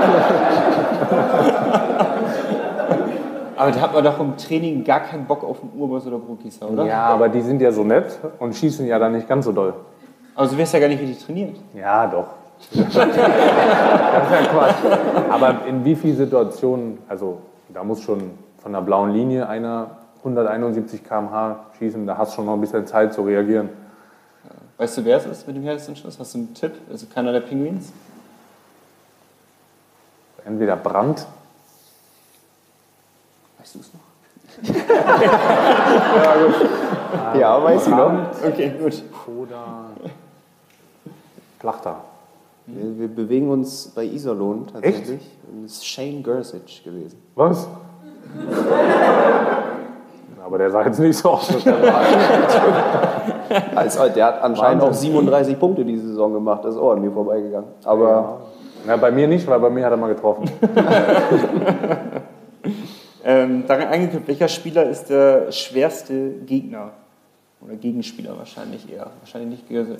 Aber da hat man doch im Training gar keinen Bock auf einen Urboss oder Brokisa, oder? Ja, aber die sind ja so nett und schießen ja dann nicht ganz so doll. Also du wirst ja gar nicht richtig trainiert. Ja, doch. Das ist ja Quatsch. Aber in wie vielen Situationen, also da muss schon von der blauen Linie einer hunderteinundsiebzig Kilometer pro Stunde schießen, da hast du schon noch ein bisschen Zeit zu reagieren. Weißt du, wer es ist mit dem härtesten Schuss? Hast du einen Tipp? Also keiner der Penguins? Entweder Brandt. Weißt du es noch? Ja, weiß ich noch. Okay, gut. Oder Plachter. Wir, wir bewegen uns bei Iserlohn tatsächlich. Und es ist Shane Gersic gewesen. Was? Aber der sah jetzt nicht so aus. Also, der hat anscheinend auch siebenunddreißig Punkte diese Saison gemacht. Das ist auch an mir vorbeigegangen. Aber Na, bei mir nicht, weil bei mir hat er mal getroffen. Ähm, daran angeknüpft, welcher Spieler ist der schwerste Gegner? Oder Gegenspieler wahrscheinlich eher. Wahrscheinlich nicht Gersic.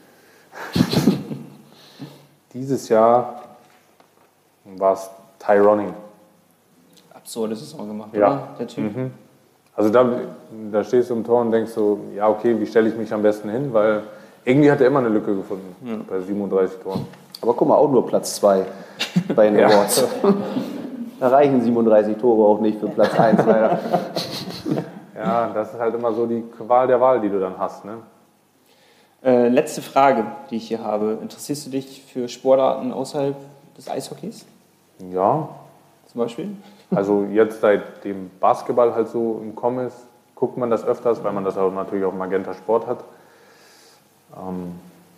Dieses Jahr war es Tyronning. Absurde Saison gemacht, Ja. oder? Der Typ. Mhm. Also da, da stehst du im Tor und denkst so, ja okay, wie stelle ich mich am besten hin? Weil irgendwie hat er immer eine Lücke gefunden Ja. bei siebenunddreißig Toren. Aber guck mal, auch nur Platz zwei bei den Ja. Awards. Da reichen siebenunddreißig Tore auch nicht für Platz eins leider. Ja, das ist halt immer so die Qual der Wahl, die du dann hast. Ne? Äh, letzte Frage, die ich hier habe. Interessierst du dich für Sportarten außerhalb des Eishockeys Ja, zum Beispiel? also jetzt seitdem Basketball halt so im Kommen ist, guckt man das öfters, weil man das auch natürlich auf Magenta Sport hat. Ähm,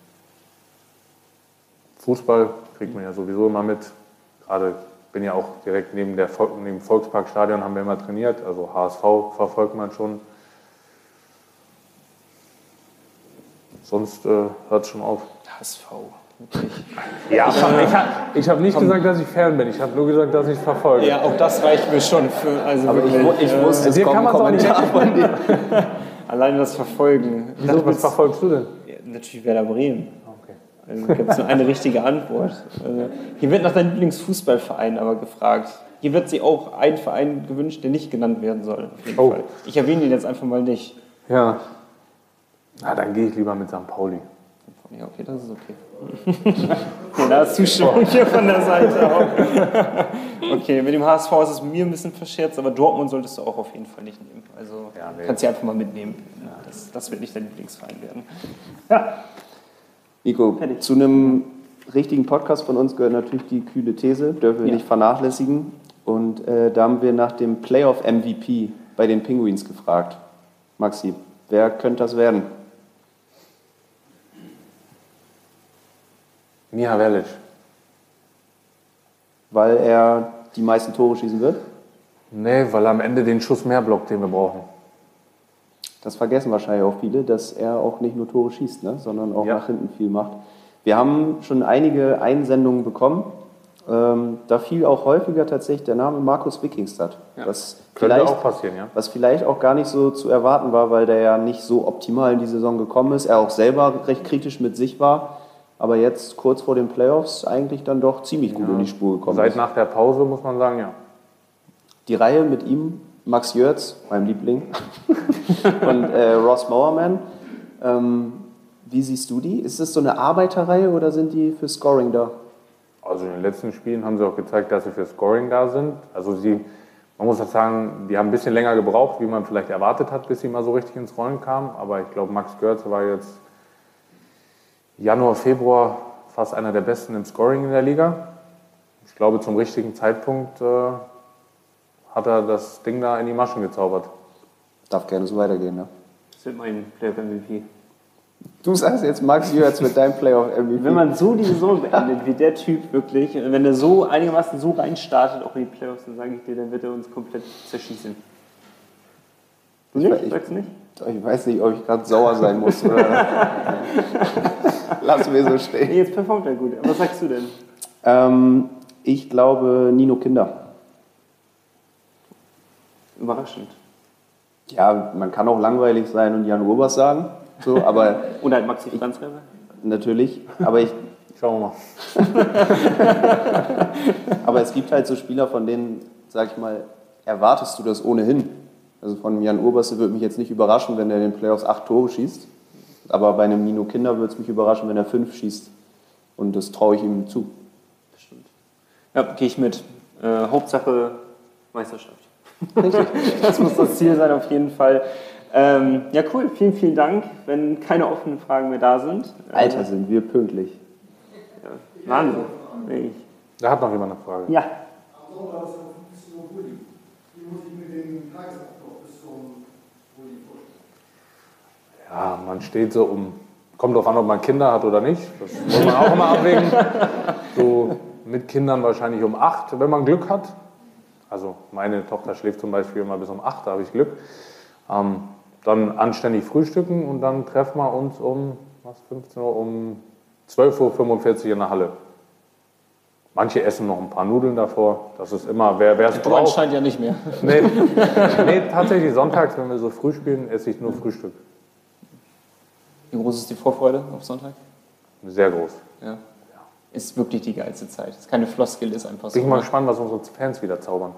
Fußball kriegt man ja sowieso immer mit. Gerade bin ja auch direkt neben, der Vol- neben dem Volksparkstadion haben wir immer trainiert, also H S V verfolgt man schon. Sonst äh, hört es schon auf. H S V, wirklich. Ja, ich habe ich hab nicht gesagt, dass ich Fan bin, ich habe nur gesagt, dass ich es verfolge. Ja, auch das reicht mir schon für. Also Aber ich, wirklich, wu- ich äh, wusste, es hier kommt kann ein man's auch nicht Kommentar von dir. Alleine das Verfolgen. Wieso, was Das- verfolgst du denn? Ja, natürlich Werder Bremen. Okay. Also gibt es nur eine richtige Antwort. Also, hier wird nach deinem Lieblingsfußballverein aber gefragt. Hier wird sich auch ein Verein gewünscht, der nicht genannt werden soll. Auf jeden Oh. Fall. Ich erwähne ihn jetzt einfach mal nicht. Ja. Na, dann gehe ich lieber mit Sankt Pauli. Ja, okay, das ist okay. Okay, da ist Zustimmung hier von der Seite auch. Okay, mit dem H S V ist es mir ein bisschen verscherzt, aber Dortmund solltest du auch auf jeden Fall nicht nehmen. Also Ja, nee. kannst du einfach mal mitnehmen. Das, das wird nicht dein Lieblingsverein werden. Ja, Nico, Fertig. zu einem richtigen Podcast von uns gehört natürlich die kühle These, dürfen wir Ja. nicht vernachlässigen. Und äh, da haben wir nach dem Playoff-M V P bei den Penguins gefragt. Maxi, wer könnte das werden? Miha Velic. Weil er die meisten Tore schießen wird? Nee, weil er am Ende den Schuss mehr blockt, den wir brauchen. Das vergessen wahrscheinlich auch viele, dass er auch nicht nur Tore schießt, ne, sondern auch Ja. nach hinten viel macht. Wir haben schon einige Einsendungen bekommen. Ähm, da fiel auch häufiger tatsächlich der Name Markus Wikingstad. Was, Könnte vielleicht, auch passieren, ja. was vielleicht auch gar nicht so zu erwarten war, weil der ja nicht so optimal in die Saison gekommen ist. Er auch selber recht kritisch mit sich war. Aber jetzt kurz vor den Playoffs eigentlich dann doch ziemlich gut in die Spur gekommen Seit ist. nach der Pause muss man sagen, ja. Die Reihe mit ihm, Max Jörz, mein Liebling, und äh, Ross Mowerman. Ähm, wie siehst du die? Ist das so eine Arbeiterreihe oder sind die für Scoring da? Also in den letzten Spielen haben sie auch gezeigt, dass sie für Scoring da sind. Also sie, man muss auch sagen, die haben ein bisschen länger gebraucht, wie man vielleicht erwartet hat, bis sie mal so richtig ins Rollen kamen. Aber ich glaube, Max Görz war jetzt Januar, Februar fast einer der Besten im Scoring in der Liga. Ich glaube, zum richtigen Zeitpunkt äh, hat er das Ding da in die Maschen gezaubert. Darf gerne so weitergehen, ne? das wird mein Playoff-M V P. Du sagst jetzt Max Jörz mit deinem Playoff-M V P. Wenn man so die Saison beendet, wie der Typ wirklich, wenn er so einigermaßen so reinstartet, auch in die Playoffs, dann sage ich dir, dann wird er uns komplett zerschießen. Du nicht? Ich- Sagst du nicht? Ich weiß nicht, ob ich gerade sauer sein muss. Oder lassen wir so stehen. Nee, jetzt performt er gut. Was sagst du denn? Ähm, ich glaube Nino Kinder. Überraschend. Ja, man kann auch langweilig sein und Jan Urbas sagen, so, aber Oder halt Maxi Franz wäre. natürlich. Aber, ich, Schauen wir mal. aber es gibt halt so Spieler, von denen, sag ich mal, erwartest du das ohnehin. Also von Jan Urbas würde mich jetzt nicht überraschen, wenn er in den Playoffs acht Tore schießt. Aber bei einem Nino Kinder würde es mich überraschen, wenn er fünf schießt. Und das traue ich ihm zu. Ja, gehe ich mit. Äh, Hauptsache Meisterschaft. Das muss das Ziel sein, auf jeden Fall. Ähm, ja, cool. Vielen, vielen Dank. Wenn keine offenen Fragen mehr da sind. Äh, Alter, sind wir pünktlich. Wahnsinn. Wirklich. Da hat noch jemand eine Frage. Ja. Am Sonntag ist noch fünfzehn Uhr Bulli. Wie muss ich mir den Tagesablauf bis zum Bulli vorstellen? Ja, man steht so um, kommt drauf an, ob man Kinder hat oder nicht. Das muss man auch immer abwägen. So mit Kindern wahrscheinlich um acht, wenn man Glück hat. Also meine Tochter schläft zum Beispiel immer bis um acht, da habe ich Glück. Ähm, dann anständig frühstücken und dann treffen wir uns um was, fünfzehn Uhr, um zwölf Uhr fünfundvierzig in der Halle. Manche essen noch ein paar Nudeln davor. Das ist immer, wer es Du braucht. anscheinend ja nicht mehr. Nee, nee, tatsächlich sonntags, wenn wir so früh spielen, esse ich nur Frühstück. Wie groß ist die Vorfreude auf Sonntag? Sehr groß. Ja. Ist wirklich die geilste Zeit. Ist keine Floskel, ist einfach so. Bin ich mal gespannt, was unsere Fans wieder zaubern.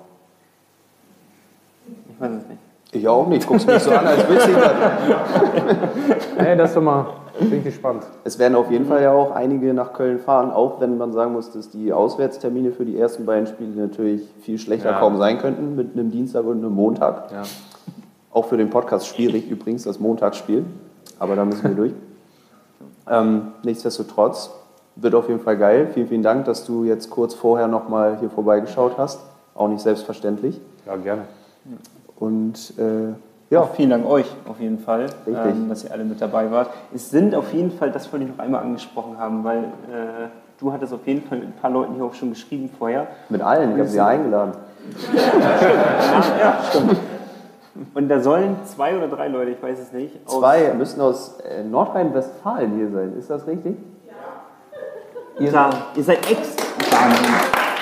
Ich weiß es nicht. Ich auch nicht. Guckst mich so an, als willst du das. Nee, das ist immer, bin ich gespannt. Es werden auf jeden Fall ja auch einige nach Köln fahren, auch wenn man sagen muss, dass die Auswärtstermine für die ersten beiden Spiele natürlich viel schlechter Ja. kaum sein könnten, mit einem Dienstag und einem Montag. Ja. Auch für den Podcast schwierig übrigens, das Montagsspiel, aber da müssen wir durch. Ähm, nichtsdestotrotz wird auf jeden Fall geil. Vielen, vielen Dank, dass du jetzt kurz vorher nochmal hier vorbeigeschaut hast. Auch nicht selbstverständlich. Ja, gerne. Und äh, Ja, ja, vielen Dank euch auf jeden Fall, Richtig. ähm, dass ihr alle mit dabei wart. Es sind auf jeden Fall, das wollte ich noch einmal angesprochen haben, weil äh, du hattest auf jeden Fall mit ein paar Leuten hier auch schon geschrieben vorher. mit allen, ich habe sie ja eingeladen. Ja, stimmt. Und da sollen zwei oder drei Leute, ich weiß es nicht, aus Zwei müssen aus äh, Nordrhein-Westfalen hier sein, ist das richtig? Ja, ihr seid ex. Wahnsinn.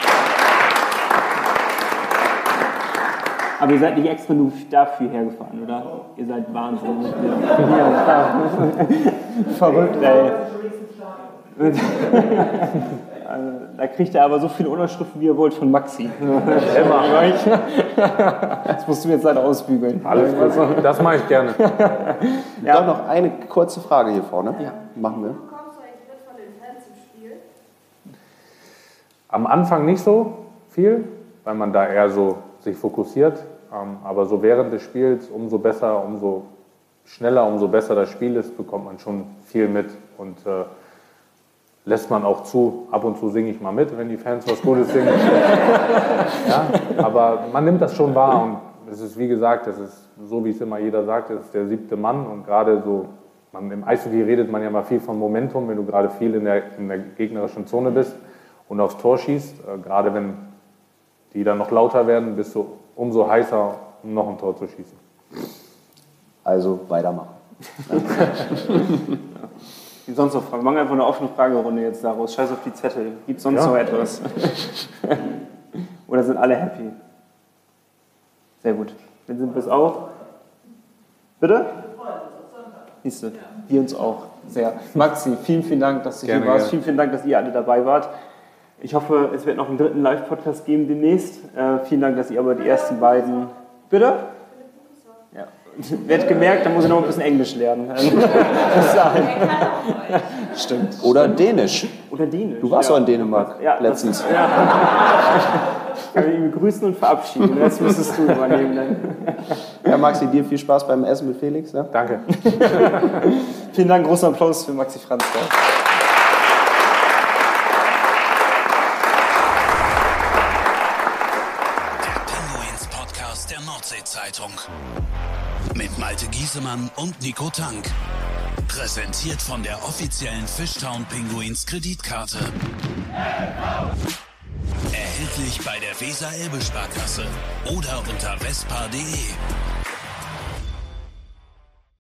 Aber ihr seid nicht extra nur dafür hergefahren, oder? Ihr seid Wahnsinn. Ja, klar. Verrückt, ey. Also, da kriegt er aber so viele Unterschriften, wie ihr wollt, von Maxi. Immer. Das musst du jetzt leider ausbügeln. Alles gut. Das mache ich gerne. Ja. Doch noch eine kurze Frage hier vorne. Ja. Machen wir. Am Anfang nicht so viel, weil man da eher so sich fokussiert. Ähm, aber so während des Spiels, umso besser, umso schneller, umso besser das Spiel ist, bekommt man schon viel mit und äh, lässt man auch zu. Ab und zu singe ich mal mit, wenn die Fans was Gutes singen. Ja, aber man nimmt das schon wahr und es ist wie gesagt, es ist so, wie es immer jeder sagt, es ist der siebte Mann und gerade so, man, im Eishockey redet man ja mal viel von Momentum, wenn du gerade viel in der, in der gegnerischen Zone bist und aufs Tor schießt, äh, gerade wenn die dann noch lauter werden, bist du umso heißer, um noch ein Tor zu schießen. Also weitermachen. Gibt sonst noch Fragen? Wir machen einfach eine offene Fragerunde jetzt daraus. Scheiß auf die Zettel. Gibt es sonst Ja. noch etwas? Oder sind alle happy? Sehr gut. Dann sind wir es auch. Bitte? Siehst du, wir uns auch. Sehr. Maxi, vielen, vielen Dank, dass du Gerne, hier warst. gerne. Vielen, vielen Dank, dass ihr alle dabei wart. Ich hoffe, es wird noch einen dritten Live-Podcast geben demnächst. Äh, vielen Dank, dass ihr aber die ersten beiden... Bitte? Ja. Wird gemerkt, da muss ich noch ein bisschen Englisch lernen. Muss sein. Stimmt. Oder Dänisch. Oder Dänisch. Du warst ja. auch in Dänemark Ja, das- letztens. Ja. Ich kann ihn begrüßen und verabschieden. Das müsstest du übernehmen. Dann. Ja, Maxi, dir viel Spaß beim Essen mit Felix. Ne? Danke. Vielen Dank, großen Applaus für Maxi Franz. Der Pinguins-Podcast der Nordsee-Zeitung. Mit Malte Giesemann und Nico Tank. Präsentiert von der offiziellen Fishtown Pinguins Kreditkarte. Erhältlich bei der Weser-Elbe-Sparkasse oder unter vespa punkt de.